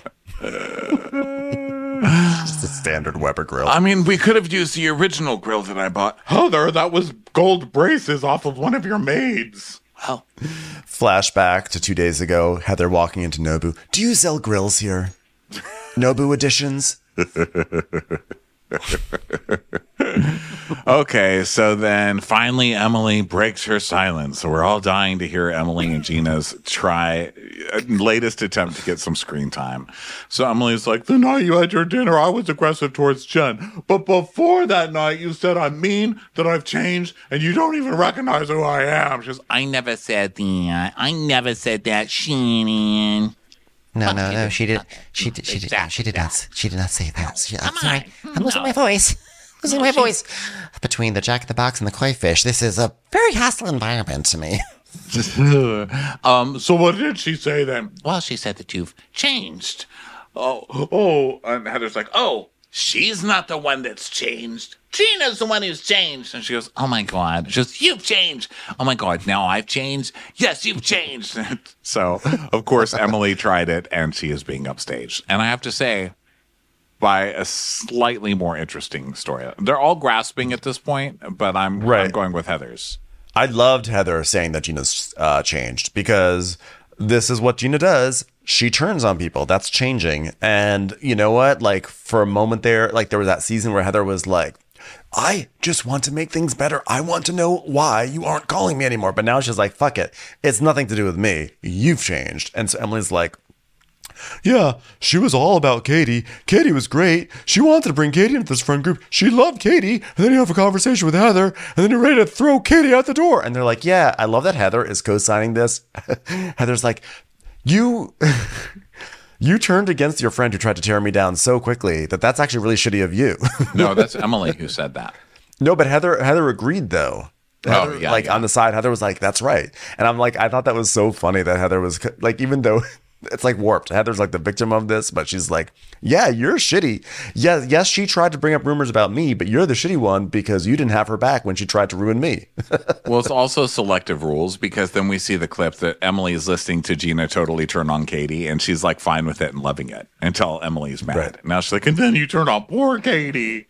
Just a standard Weber grill. I mean, we could have used the original grill that I bought. Heather, that was gold braces off of one of your maids. Well, flashback to 2 days ago, Heather walking into Nobu. Do you sell grills here? Nobu editions? Okay, so then finally Emily breaks her silence. So we're all dying to hear Emily and Gina's latest attempt to get some screen time. So Emily's like, the night you had your dinner, I was aggressive towards Jen. But before that night, you said I'm mean, that I've changed, and you don't even recognize who I am. She goes, I never said that. I never said that, Shannon. No, she did not say that. I'm sorry. I'm losing my voice. Losing my voice. Between the Jack in the Box and the koi fish, this is a very hostile environment to me. So what did she say then? Well, she said that you've changed. Oh, and Heather's like, oh, she's not the one that's changed. Gina's the one who's changed. And she goes, oh my God. She goes, you've changed. Oh my God, now I've changed? Yes, you've changed. So, of course, Emily tried it, and she is being upstaged. And I have to say, by a slightly more interesting story. They're all grasping at this point, but I'm going with Heather's. I loved Heather saying that Gina's changed, because this is what Gina does. She turns on people. That's changing. And you know what? Like, for a moment there, like, there was that season where Heather was like, I just want to make things better. I want to know why you aren't calling me anymore. But now she's like, fuck it. It's nothing to do with me. You've changed. And so Emily's like, yeah, she was all about Katie. Katie was great. She wanted to bring Katie into this friend group. She loved Katie. And then you have a conversation with Heather, and then you're ready to throw Katie out the door. And they're like, yeah, I love that Heather is co-signing this. Heather's like, you turned against your friend who tried to tear me down so quickly that's actually really shitty of you. No, that's Emily who said that. No, but Heather agreed, though. Heather, on the side, Heather was like, that's right. And I'm like, I thought that was so funny that Heather was like, even though it's like warped. Heather's like the victim of this, but she's like, yeah, you're shitty. Yes, she tried to bring up rumors about me, but you're the shitty one because you didn't have her back when she tried to ruin me. Well, it's also selective rules, because then we see the clip that Emily is listening to Gina totally turn on Katie, and she's like fine with it and loving it until Emily's mad. Right. Now she's like, and then you turn on poor Katie.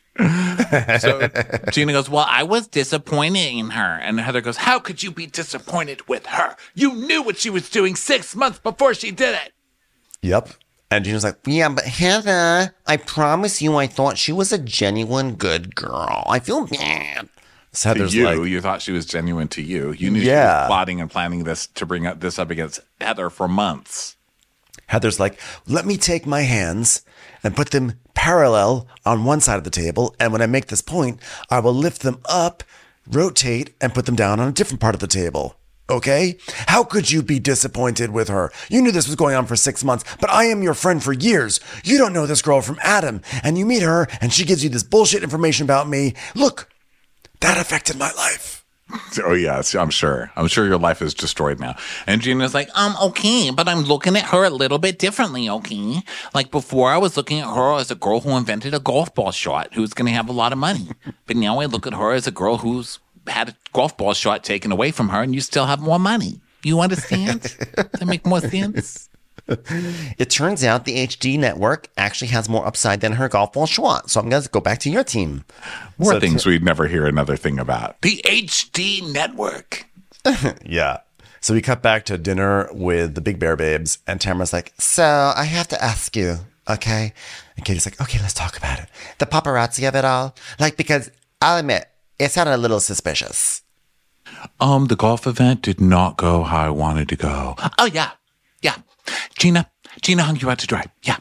So Gina goes, well, I was disappointed in her. And Heather goes, how could you be disappointed with her? You knew what she was doing 6 months before she did it. Yep. And Gina's like, yeah, but Heather, I promise you I thought she was a genuine good girl. I feel bad. So Heather's you thought she was genuine to you. You knew she was plotting and planning this to bring this up against Heather for months. Heather's like, let me take my hands and put them parallel on one side of the table. And when I make this point, I will lift them up, rotate, and put them down on a different part of the table. Okay? How could you be disappointed with her? You knew this was going on for 6 months, but I am your friend for years. You don't know this girl from Adam, and you meet her, and she gives you this bullshit information about me. Look, that affected my life. Oh, yes, I'm sure. I'm sure your life is destroyed now. And Gina's like, okay, but I'm looking at her a little bit differently, okay? Like, before I was looking at her as a girl who invented a golf ball shot who's going to have a lot of money. But now I look at her as a girl who's had a golf ball shot taken away from her, and you still have more money. You understand? Does that make more sense? It turns out the HD network actually has more upside than her golf ball shot. So I'm going to go back to your team. More things we'd never hear another thing about. The HD network. Yeah. So we cut back to dinner with the Big Bear Babes, and Tamara's like, so I have to ask you, okay? And Katie's like, okay, let's talk about it. The paparazzi of it all? Like, because I'll admit, it sounded a little suspicious. The golf event did not go how I wanted to go. Oh, yeah. Gina hung you out to dry. Yeah.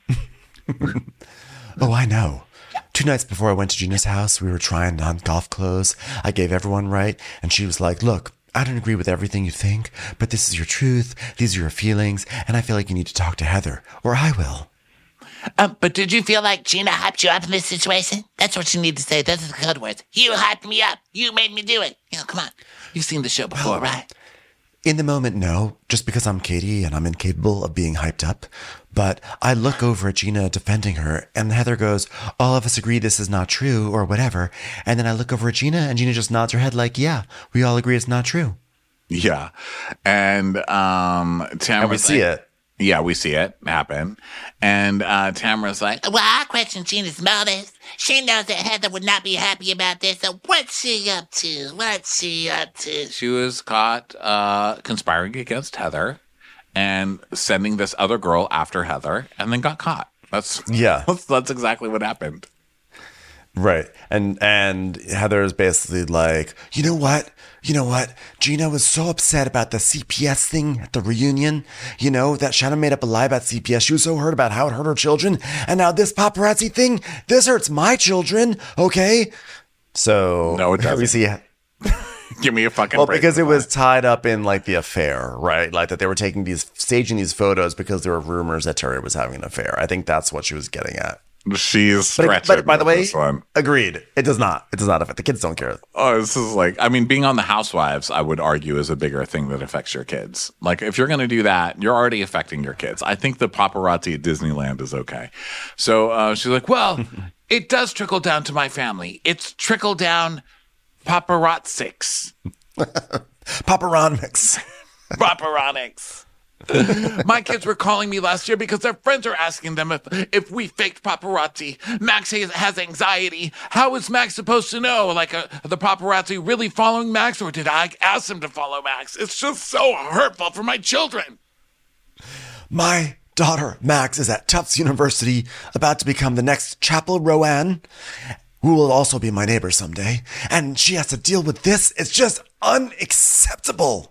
Oh, I know. 2 nights before I went to Gina's house, we were trying on golf clothes. I gave everyone right, and she was like, look, I don't agree with everything you think, but this is your truth, these are your feelings, and I feel like you need to talk to Heather, or I will. But did you feel like Gina hyped you up in this situation? That's what you need to say. Those are the code words. You hyped me up. You made me do it. Come on. You've seen the show before, right? In the moment, no, just because I'm Katie and I'm incapable of being hyped up. But I look over at Gina defending her, and Heather goes, all of us agree this is not true, or whatever. And then I look over at Gina, and Gina just nods her head like, yeah, we all agree it's not true. Yeah. And Tamara, we see it. Yeah, we see it happen. And Tamara's like, well, I question Gina's motives. She knows that Heather would not be happy about this, so what's she up to? She was caught conspiring against Heather and sending this other girl after Heather, and then got caught. That's exactly what happened. Right. And Heather's basically like, you know what? Gina was so upset about the CPS thing at the reunion. You know, that Shannon made up a lie about CPS. She was so hurt about how it hurt her children. And now this paparazzi thing, this hurts my children. Okay. So no, it doesn't. We see. Give me a fucking break. Well, because it was tied up in like the affair, right? Like that they were staging these photos because there were rumors that Terry was having an affair. I think that's what she was getting at. She's stretching. But by the way, this one. Agreed. It does not. It does not affect the kids. Don't care. Oh, this is like, I mean, being on the Housewives, I would argue is a bigger thing that affects your kids. Like, if you're going to do that, you're already affecting your kids. I think the paparazzi at Disneyland is okay. So she's like, well, it does trickle down to my family. It's trickle down paparazzics. Paparonics. Paparonics. My kids were calling me last year because their friends are asking them if we faked paparazzi. Max has anxiety. How is Max supposed to know? Like, the paparazzi really following Max, or did I ask them to follow Max? It's just so hurtful for my children. My daughter, Max, is at Tufts University, about to become the next Chapel Rowan, who will also be my neighbor someday. And she has to deal with this. It's just unacceptable.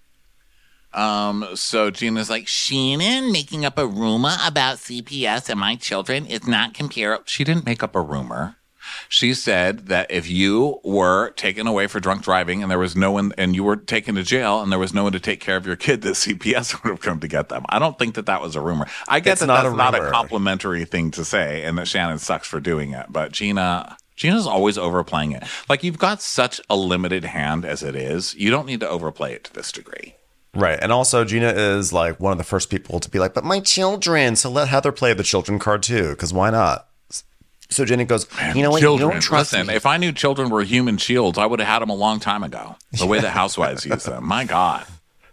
So Gina's like, Shannon making up a rumor about CPS and my children is not comparable. She didn't make up a rumor. She said that if you were taken away for drunk driving and there was no one, and you were taken to jail and there was no one to take care of your kid, that CPS would have come to get them. I don't think that was a rumor. I get that that's not a complimentary thing to say and that Shannon sucks for doing it. But Gina's always overplaying it. Like, you've got such a limited hand as it is. You don't need to overplay it to this degree. Right. And also, Gina is like one of the first people to be like, but my children. So let Heather play the children card too, because why not? So Gina goes, you know what? Children, you don't trust me. If I knew children were human shields, I would have had them a long time ago. The way the Housewives use them. My God.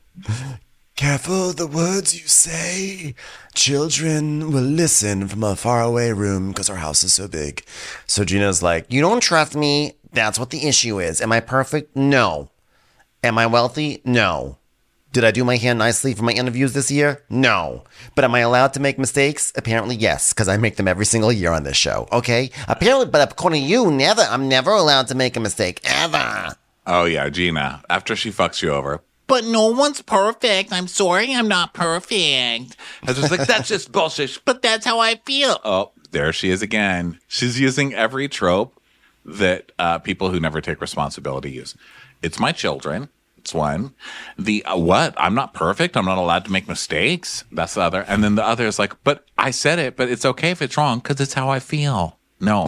Careful the words you say. Children will listen from a faraway room because our house is so big. So Gina's like, you don't trust me. That's what the issue is. Am I perfect? No. Am I wealthy? No. Did I do my hair nicely for my interviews this year? No. But am I allowed to make mistakes? Apparently, yes, because I make them every single year on this show. Okay? Apparently, but according to you, never. I'm never allowed to make a mistake. Ever. Oh, yeah, Gina. After she fucks you over. But no one's perfect. I'm sorry I'm not perfect. I was just like, that's just bullshit. But that's how I feel. Oh, there she is again. She's using every trope that people who never take responsibility use. It's my children. It's one. The what? I'm not perfect. I'm not allowed to make mistakes. That's the other. And then the other is like, but I said it, but it's okay if it's wrong because it's how I feel. No.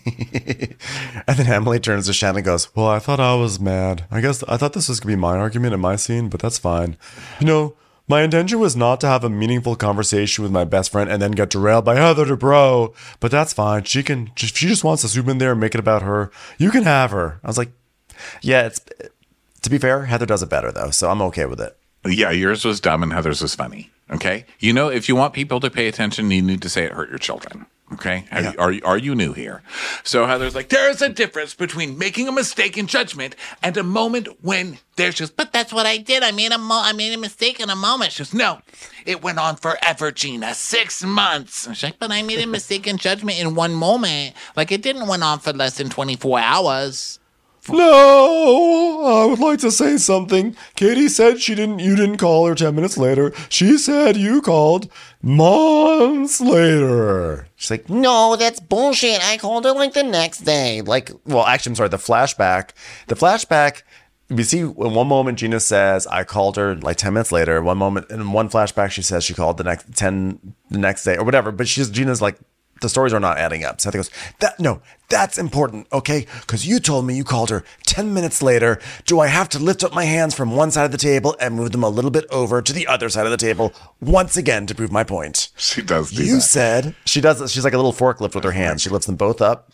And then Emily turns to Shannon and goes, well, I thought I was mad. I thought this was going to be my argument in my scene, but that's fine. You know, my intention was not to have a meaningful conversation with my best friend and then get derailed by Heather Dubrow, but that's fine. She just wants to swoop in there and make it about her. You can have her. I was like, yeah, to be fair, Heather does it better, though, so I'm okay with it. Yeah, yours was dumb and Heather's was funny, okay? You know, if you want people to pay attention, you need to say it hurt your children, okay? Yeah. Are you new here? So Heather's like, there is a difference between making a mistake in judgment and a moment when there's just, but that's what I did. I made a mistake in a moment. She goes, no, it went on forever, Gina, 6 months. She's like, but I made a mistake in judgment in one moment. Like, it didn't went on for less than 24 hours. No, I would like to say something. Katie said you didn't call her 10 minutes later. She said you called months later. She's like, no, that's bullshit. I called her like the next day. Like, well, actually, I'm sorry, the flashback, we see in one moment Gina says, I called her like 10 minutes later. One moment, in one flashback, she says she called the next day or whatever. But Gina's like, the stories are not adding up. So I think that's important, okay? Because you told me you called her 10 minutes later. Do I have to lift up my hands from one side of the table and move them a little bit over to the other side of the table once again to prove my point? She does do You that. Said, she does, she's like a little forklift with her hands. She lifts them both up.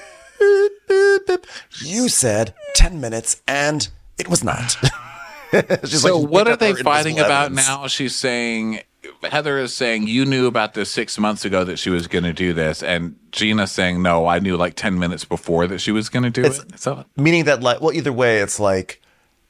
You said 10 minutes and it was not. So like, what are they fighting about now? She's saying... Heather is saying, you knew about this 6 months ago that she was going to do this. And Gina's saying, no, I knew like 10 minutes before that she was going to do it. So, meaning that, like, well, either way, it's like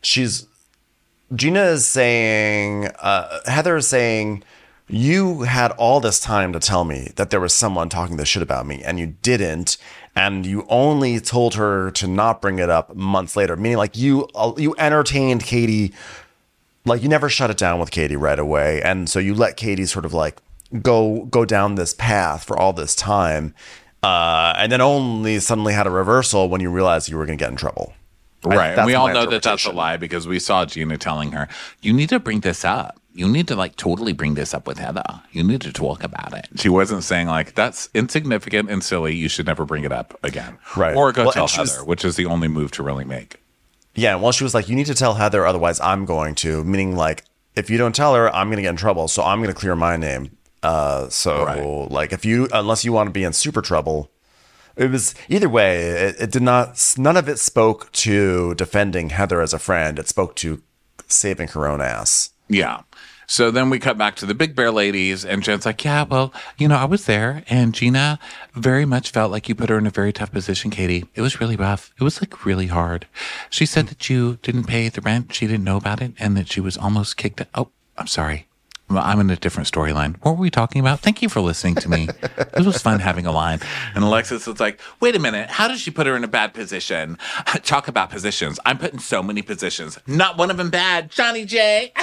Gina is saying, Heather is saying, you had all this time to tell me that there was someone talking this shit about me and you didn't. And you only told her to not bring it up months later, meaning like you entertained Katie. Like, you never shut it down with Katie right away. And so you let Katie sort of like go down this path for all this time. And then only suddenly had a reversal when you realized you were going to get in trouble. Right. And we all know that that's a lie because we saw Gina telling her, you need to bring this up. you need to like totally bring this up with Heather. You need to talk about it. She wasn't saying like, that's insignificant and silly. You should never bring it up again. Right. Or go Well, tell and she Heather, was- which is the only move to really make. Yeah, well, she was like, you need to tell Heather, otherwise I'm going to. Meaning, like, if you don't tell her, I'm going to get in trouble. So I'm going to clear my name. Like, unless you want to be in super trouble, it was either way. It did not. None of it spoke to defending Heather as a friend. It spoke to saving her own ass. Yeah. So then we cut back to the Big Bear ladies, and Jen's like, yeah, well, I was there, and Gina very much felt like you put her in a very tough position, Katie. It was really rough. It was, like, really hard. She said that you didn't pay the rent. She didn't know about it, and that she was almost kicked out. Oh, I'm sorry. Well, I'm in a different storyline. What were we talking about? Thank you for listening to me. It was fun having a line. And Alexis was like, wait a minute. How did she put her in a bad position? Talk about positions. I'm put in so many positions. Not one of them bad. Johnny J.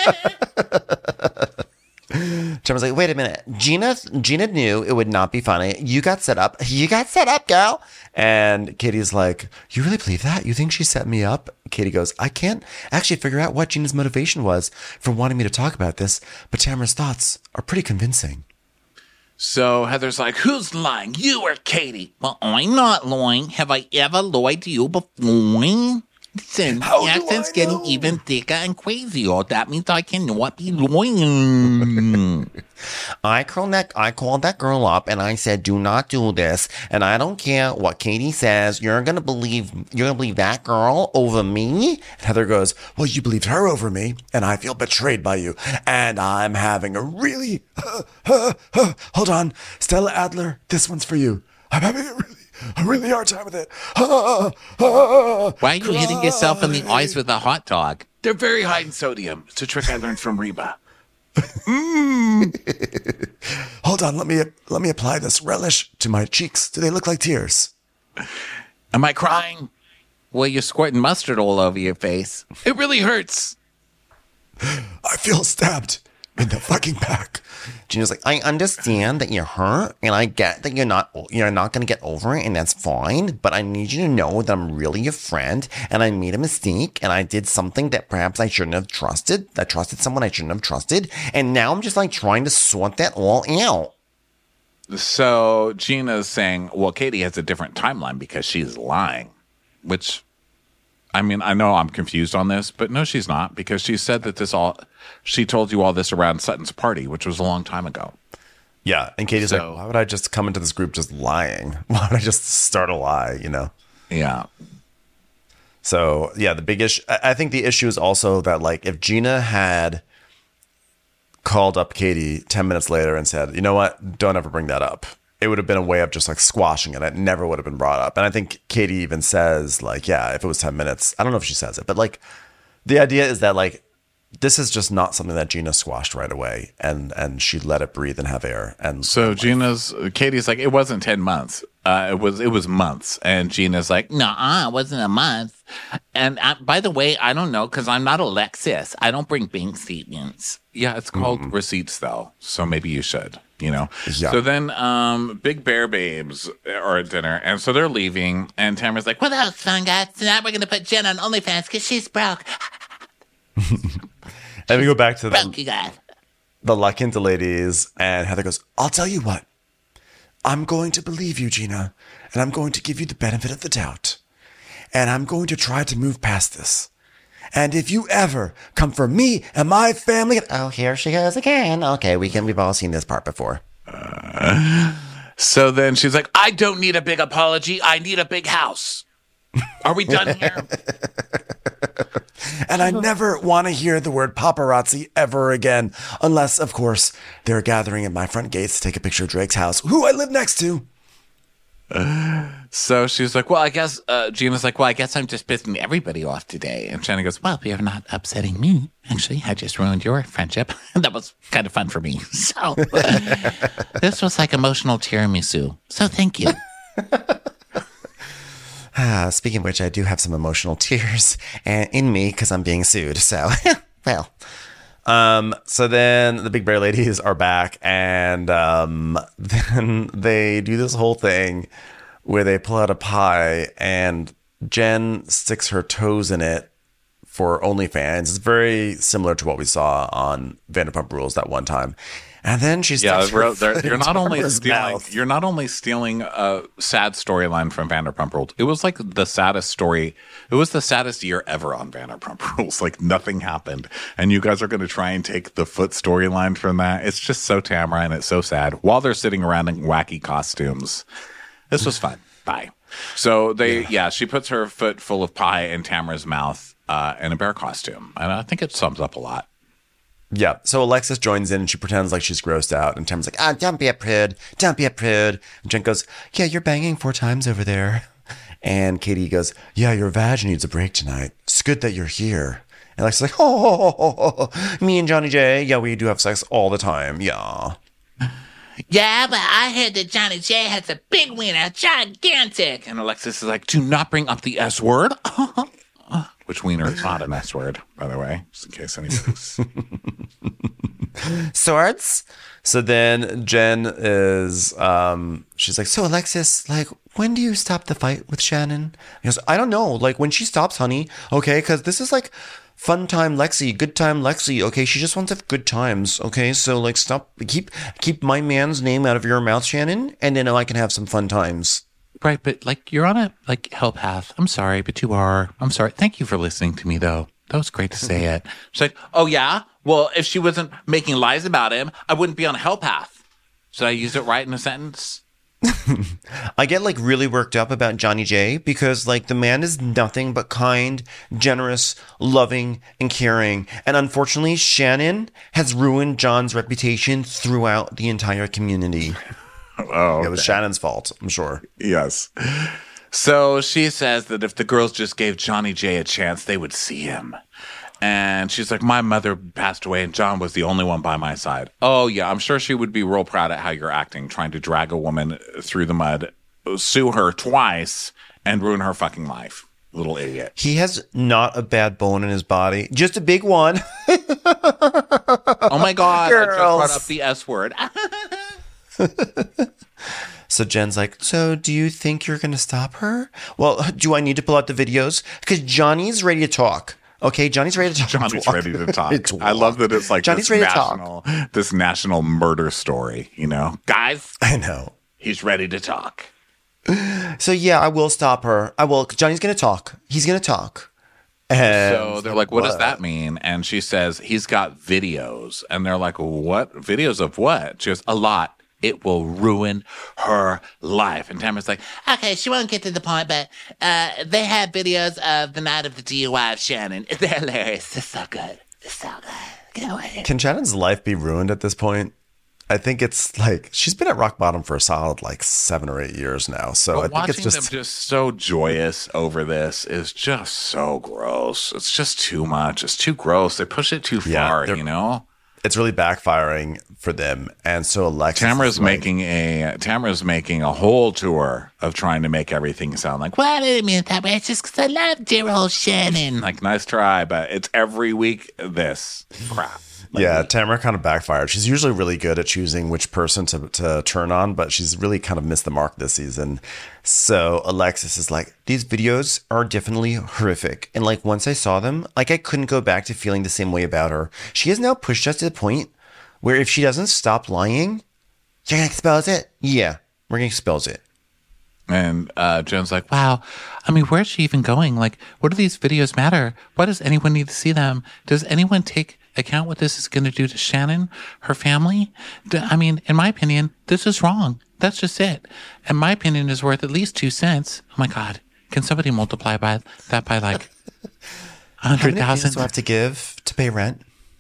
Jen was like, wait a minute. Gina knew it would not be funny. You got set up. You got set up, girl. And Katie's like, you really believe that? You think she set me up? Katie goes, I can't actually figure out what Gina's motivation was for wanting me to talk about this, but Tamara's thoughts are pretty convincing. So Heather's like, who's lying? You or Katie? Well, I'm not lying. Have I ever lied to you before? Listen, the accent's getting even thicker and crazier. That means I cannot be lying. I called that girl up and I said, do not do this. And I don't care what Katie says. You're gonna believe that girl over me? And Heather goes, well, you believed her over me, and I feel betrayed by you. And I'm having a really hold on, Stella Adler, this one's for you. I'm having a really hard time with it. Why are you hitting yourself in the eyes with a hot dog? They're very high in sodium. It's a trick I learned from Reba. Hold on, let me apply this relish to my cheeks. Do they look like tears? Am I crying? Well, you're squirting mustard all over your face. It really hurts. I feel stabbed in the fucking back. Gina's like, I understand that you're hurt, and I get that you're not going to get over it, and that's fine, but I need you to know that I'm really your friend, and I made a mistake, and I did something that perhaps I shouldn't have trusted. I trusted someone I shouldn't have trusted, and now I'm just like trying to sort that all out. So Gina's saying, well, Katie has a different timeline because she's lying, which, I mean, I know I'm confused on this, but no, she's not, because she said that she told you all this around Sutton's party, which was a long time ago. Yeah, and Katie's like, why would I just come into this group just lying? Why would I just start a lie, Yeah. So, yeah, the big issue, I think the issue is also that, like, if Gina had called up Katie 10 minutes later and said, you know what, don't ever bring that up, it would have been a way of just like squashing it. It never would have been brought up. And I think Katie even says, like, yeah, if it was 10 minutes, I don't know if she says it, but like the idea is that like this is just not something that Gina squashed right away, and she let it breathe and have air. And so Katie's like, it wasn't 10 months. It was months. And Gina's like, no, it wasn't a month. And by the way, I don't know, because I'm not Alexis. I don't bring bank statements. Yeah, it's called receipts, though. So maybe you should, Yeah. So then Big Bear Babes are at dinner. And so they're leaving. And Tamara's like, well, that was fun, guys. So now we're going to put Jen on OnlyFans because she's broke. And we go back to the La Quinta ladies. And Heather goes, I'll tell you what. I'm going to believe you, Gina. And I'm going to give you the benefit of the doubt. And I'm going to try to move past this. And if you ever come for me and my family... Oh, here she goes again. Okay, we've all seen this part before. So then she's like, I don't need a big apology. I need a big house. Are we done here? And I never want to hear the word paparazzi ever again. Unless, of course, they're gathering at my front gates to take a picture of Drake's house, who I live next to. So she's like, well, I guess, Gina's like, well, I guess I'm just pissing everybody off today. And Shannon goes, well, you're not upsetting me. Actually, I just ruined your friendship. That was kind of fun for me. So this was like emotional tiramisu. So thank you. Speaking of which, I do have some emotional tears in me because I'm being sued. So, well. So then the Big Bear ladies are back, and then they do this whole thing where they pull out a pie and Jen sticks her toes in it for OnlyFans. It's very similar to what we saw on Vanderpump Rules that one time. And then she starts you're not only stealing a sad storyline from Vanderpump Rules. It was like the saddest story. It was the saddest year ever on Vanderpump Rules. Like nothing happened, and you guys are going to try and take the foot storyline from that. It's just so Tamara, and it's so sad. While they're sitting around in wacky costumes, this was fun. Bye. So she puts her foot full of pie in Tamara's mouth in a bear costume, and I think it sums up a lot. Yeah, so Alexis joins in and she pretends like she's grossed out. And Tamara's like, don't be a prude. Don't be a prude. And Jen goes, yeah, you're banging 4 times over there. And Katie goes, yeah, your vag needs a break tonight. It's good that you're here. And Alexis is like, me and Johnny J, yeah, we do have sex all the time. Yeah. Yeah, but I heard that Johnny J has a big wiener, gigantic. And Alexis is like, do not bring up the S word. Which wiener is not an S word, by the way, just in case anybody's... Swords? So then Jen is, she's like, so Alexis, like, when do you stop the fight with Shannon? He goes, I don't know, like, when she stops, honey, okay? Because this is like fun time Lexi, good time Lexi, okay? She just wants to have good times, okay? So, like, stop, keep my man's name out of your mouth, Shannon, and then I can have some fun times. Right, but like you're on a like hell path. I'm sorry, but you are. I'm sorry. Thank you for listening to me, though. That was great to say it. She's like, oh yeah? Well, if she wasn't making lies about him, I wouldn't be on a hell path. Should I use it right in a sentence? I get like really worked up about Johnny J because like the man is nothing but kind, generous, loving, and caring. And unfortunately, Shannon has ruined John's reputation throughout the entire community. Oh, okay. It was Shannon's fault, I'm sure. Yes. So she says that if the girls just gave Johnny J a chance, they would see him. And she's like, my mother passed away and John was the only one by my side. Oh, yeah, I'm sure she would be real proud at how you're acting, trying to drag a woman through the mud, sue her twice, and ruin her fucking life. Little idiot. He has not a bad bone in his body, just a big one. Oh, my God. Girls. I just brought up the S word. So Jen's like, so do you think you're going to stop her? Well, do I need to pull out the videos? Because Johnny's ready to talk. Okay, Johnny's ready to talk. Johnny's ready to talk. I love that it's like Johnny's this national murder story, you know? Guys. I know. He's ready to talk. So yeah, I will stop her. I will. Johnny's going to talk. He's going to talk. And so they're like, what does that mean? And she says, he's got videos. And they're like, what? Videos of what? She goes, a lot. It will ruin her life. And Tamara's like, okay, she won't get to the point, but they have videos of the night of the DUI of Shannon. They're hilarious. It's so good. It's so good. Get away. Can Shannon's life be ruined at this point? I think it's like she's been at rock bottom for a solid like 7 or 8 years now. So I think it's just them just so joyous over this is just so gross. It's just too much. It's too gross. They push it too far, you know? It's really backfiring for them. And so Alexis Tamara's making a whole tour of trying to make everything sound like, well, I didn't mean it that way. It's just because I love dear old Shannon. Like, nice try, but it's every week this crap. Yeah, Tamara kind of backfired. She's usually really good at choosing which person to turn on, but she's really kind of missed the mark this season. So Alexis is like, these videos are definitely horrific. And like, once I saw them, like I couldn't go back to feeling the same way about her. She has now pushed us to the point where if she doesn't stop lying, you're going to expose it? Yeah, we're going to expose it. And Jen's like, wow, I mean, where's she even going? Like, what do these videos matter? Why does anyone need to see them? Does anyone take account what this is going to do to Shannon, her family? I mean, in my opinion, this is wrong. That's just it. And my opinion is worth at least 2 cents. Oh my God. Can somebody multiply that by like 100,000? How many do I have to give to pay rent?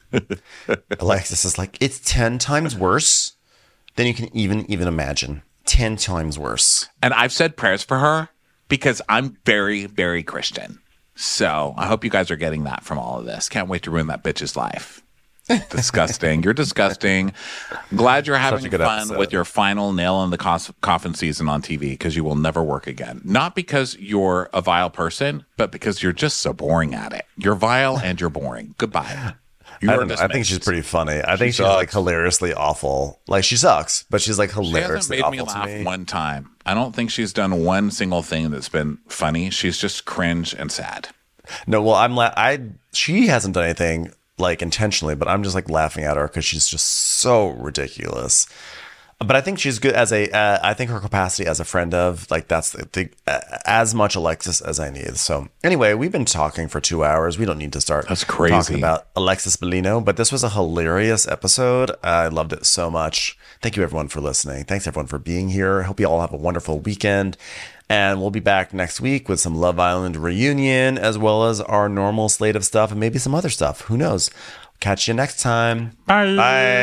Alexis is like, it's 10 times worse than you can even imagine. 10 times worse. And I've said prayers for her because I'm very, very Christian. So I hope you guys are getting that from all of this. Can't wait to ruin that bitch's life. Disgusting. You're disgusting. Glad you're having fun with your final nail in the coffin season on TV because you will never work again. Not because you're a vile person, but because you're just so boring at it. You're vile and you're boring. Goodbye. I think she's pretty funny. I think she's like hilariously awful. Like she sucks, but she's like hilariously awful. She hasn't made me laugh one time. I don't think she's done one single thing that's been funny. She's just cringe and sad. No, well, she hasn't done anything like intentionally, but I'm just like laughing at her because she's just so ridiculous. But I think she's good as I think her capacity as a friend of, like, that's as much Alexis as I need. So anyway, we've been talking for 2 hours. We don't need to start talking about Alexis Bellino, but this was a hilarious episode. I loved it so much. Thank you, everyone, for listening. Thanks, everyone, for being here. I hope you all have a wonderful weekend. And we'll be back next week with some Love Island reunion, as well as our normal slate of stuff and maybe some other stuff. Who knows? Catch you next time. Bye.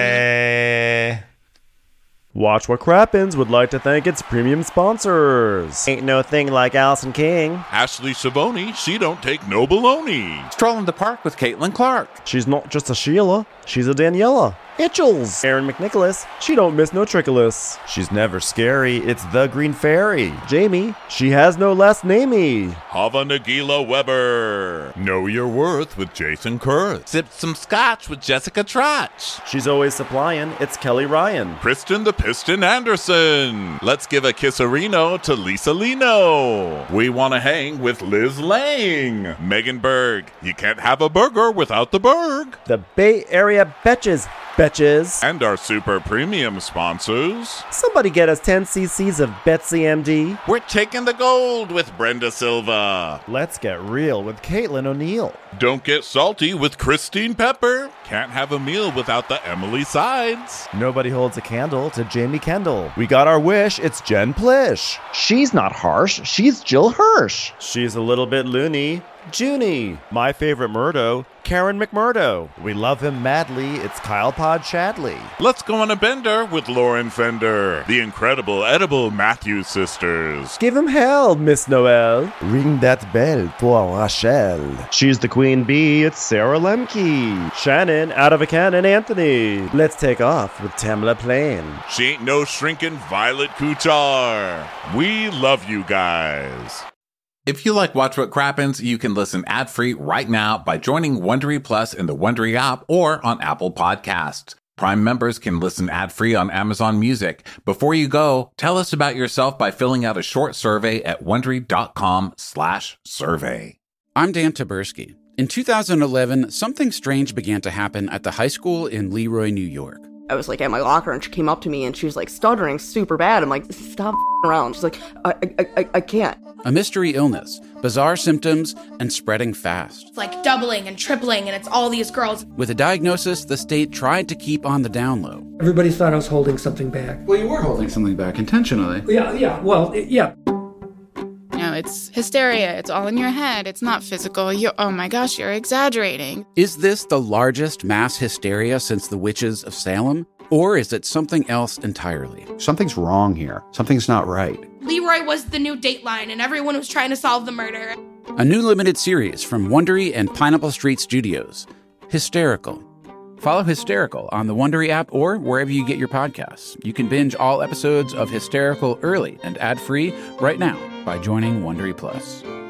Bye. Watch What Crappens would like to thank its premium sponsors. Ain't no thing like Allison King. Ashley Savoni, she don't take no baloney. Stroll in the park with Caitlin Clark. She's not just a Sheila, she's a Daniela. Itchels. Aaron McNicholas, she don't miss no trickolas. She's never scary, it's the Green Fairy. Jamie, she has no last namey. Hava Nagila Weber. Know your worth with Jason Kurth. Sip some scotch with Jessica Trotch. She's always supplying, it's Kelly Ryan. Kristen the Piston Anderson. Let's give a kisserino to Lisa Lino. We want to hang with Liz Lang. Megan Berg. You can't have a burger without the Berg. The Bay Area Betches. And our super premium sponsors. Somebody get us 10 cc's of Betsy MD. We're taking the gold with Brenda Silva. Let's get real with Caitlin O'Neill. Don't get salty with Christine Pepper. Can't have a meal without the Emily Sides. Nobody holds a candle to Jamie Kendall. We got our wish, it's Jen Plish. She's not harsh, she's Jill Hirsch. She's a little bit loony. Junie. My favorite Murdo, Karen McMurdo. We love him madly, it's Kyle Pod Shadley. Let's go on a bender with Lauren Fender. The incredible edible Matthews sisters. Give him hell, Miss Noel. Ring that bell for Rachel. She's the queen bee, it's Sarah Lemke. Shannon, out of a cannon, Anthony. Let's take off with Tamla Plain. She ain't no shrinking Violet Kuchar. We love you guys. If you like Watch What Crappens, you can listen ad-free right now by joining Wondery Plus in the Wondery app or on Apple Podcasts. Prime members can listen ad-free on Amazon Music. Before you go, tell us about yourself by filling out a short survey at Wondery.com/survey. I'm Dan Taberski. In 2011, something strange began to happen at the high school in Leroy, New York. I was like at my locker and she came up to me and she was like stuttering super bad. I'm like, stop around. She's like, I can't. A mystery illness, bizarre symptoms, and spreading fast. It's like doubling and tripling, and it's all these girls. With a diagnosis, the state tried to keep on the down low. Everybody thought I was holding something back. Well, you were holding something back intentionally. Yeah. You know, it's hysteria. It's all in your head. It's not physical. Oh my gosh, you're exaggerating. Is this the largest mass hysteria since the witches of Salem? Or is it something else entirely? Something's wrong here. Something's not right. Leroy was the new Dateline, and everyone was trying to solve the murder. A new limited series from Wondery and Pineapple Street Studios. Hysterical. Follow Hysterical on the Wondery app or wherever you get your podcasts. You can binge all episodes of Hysterical early and ad-free right now by joining Wondery Plus.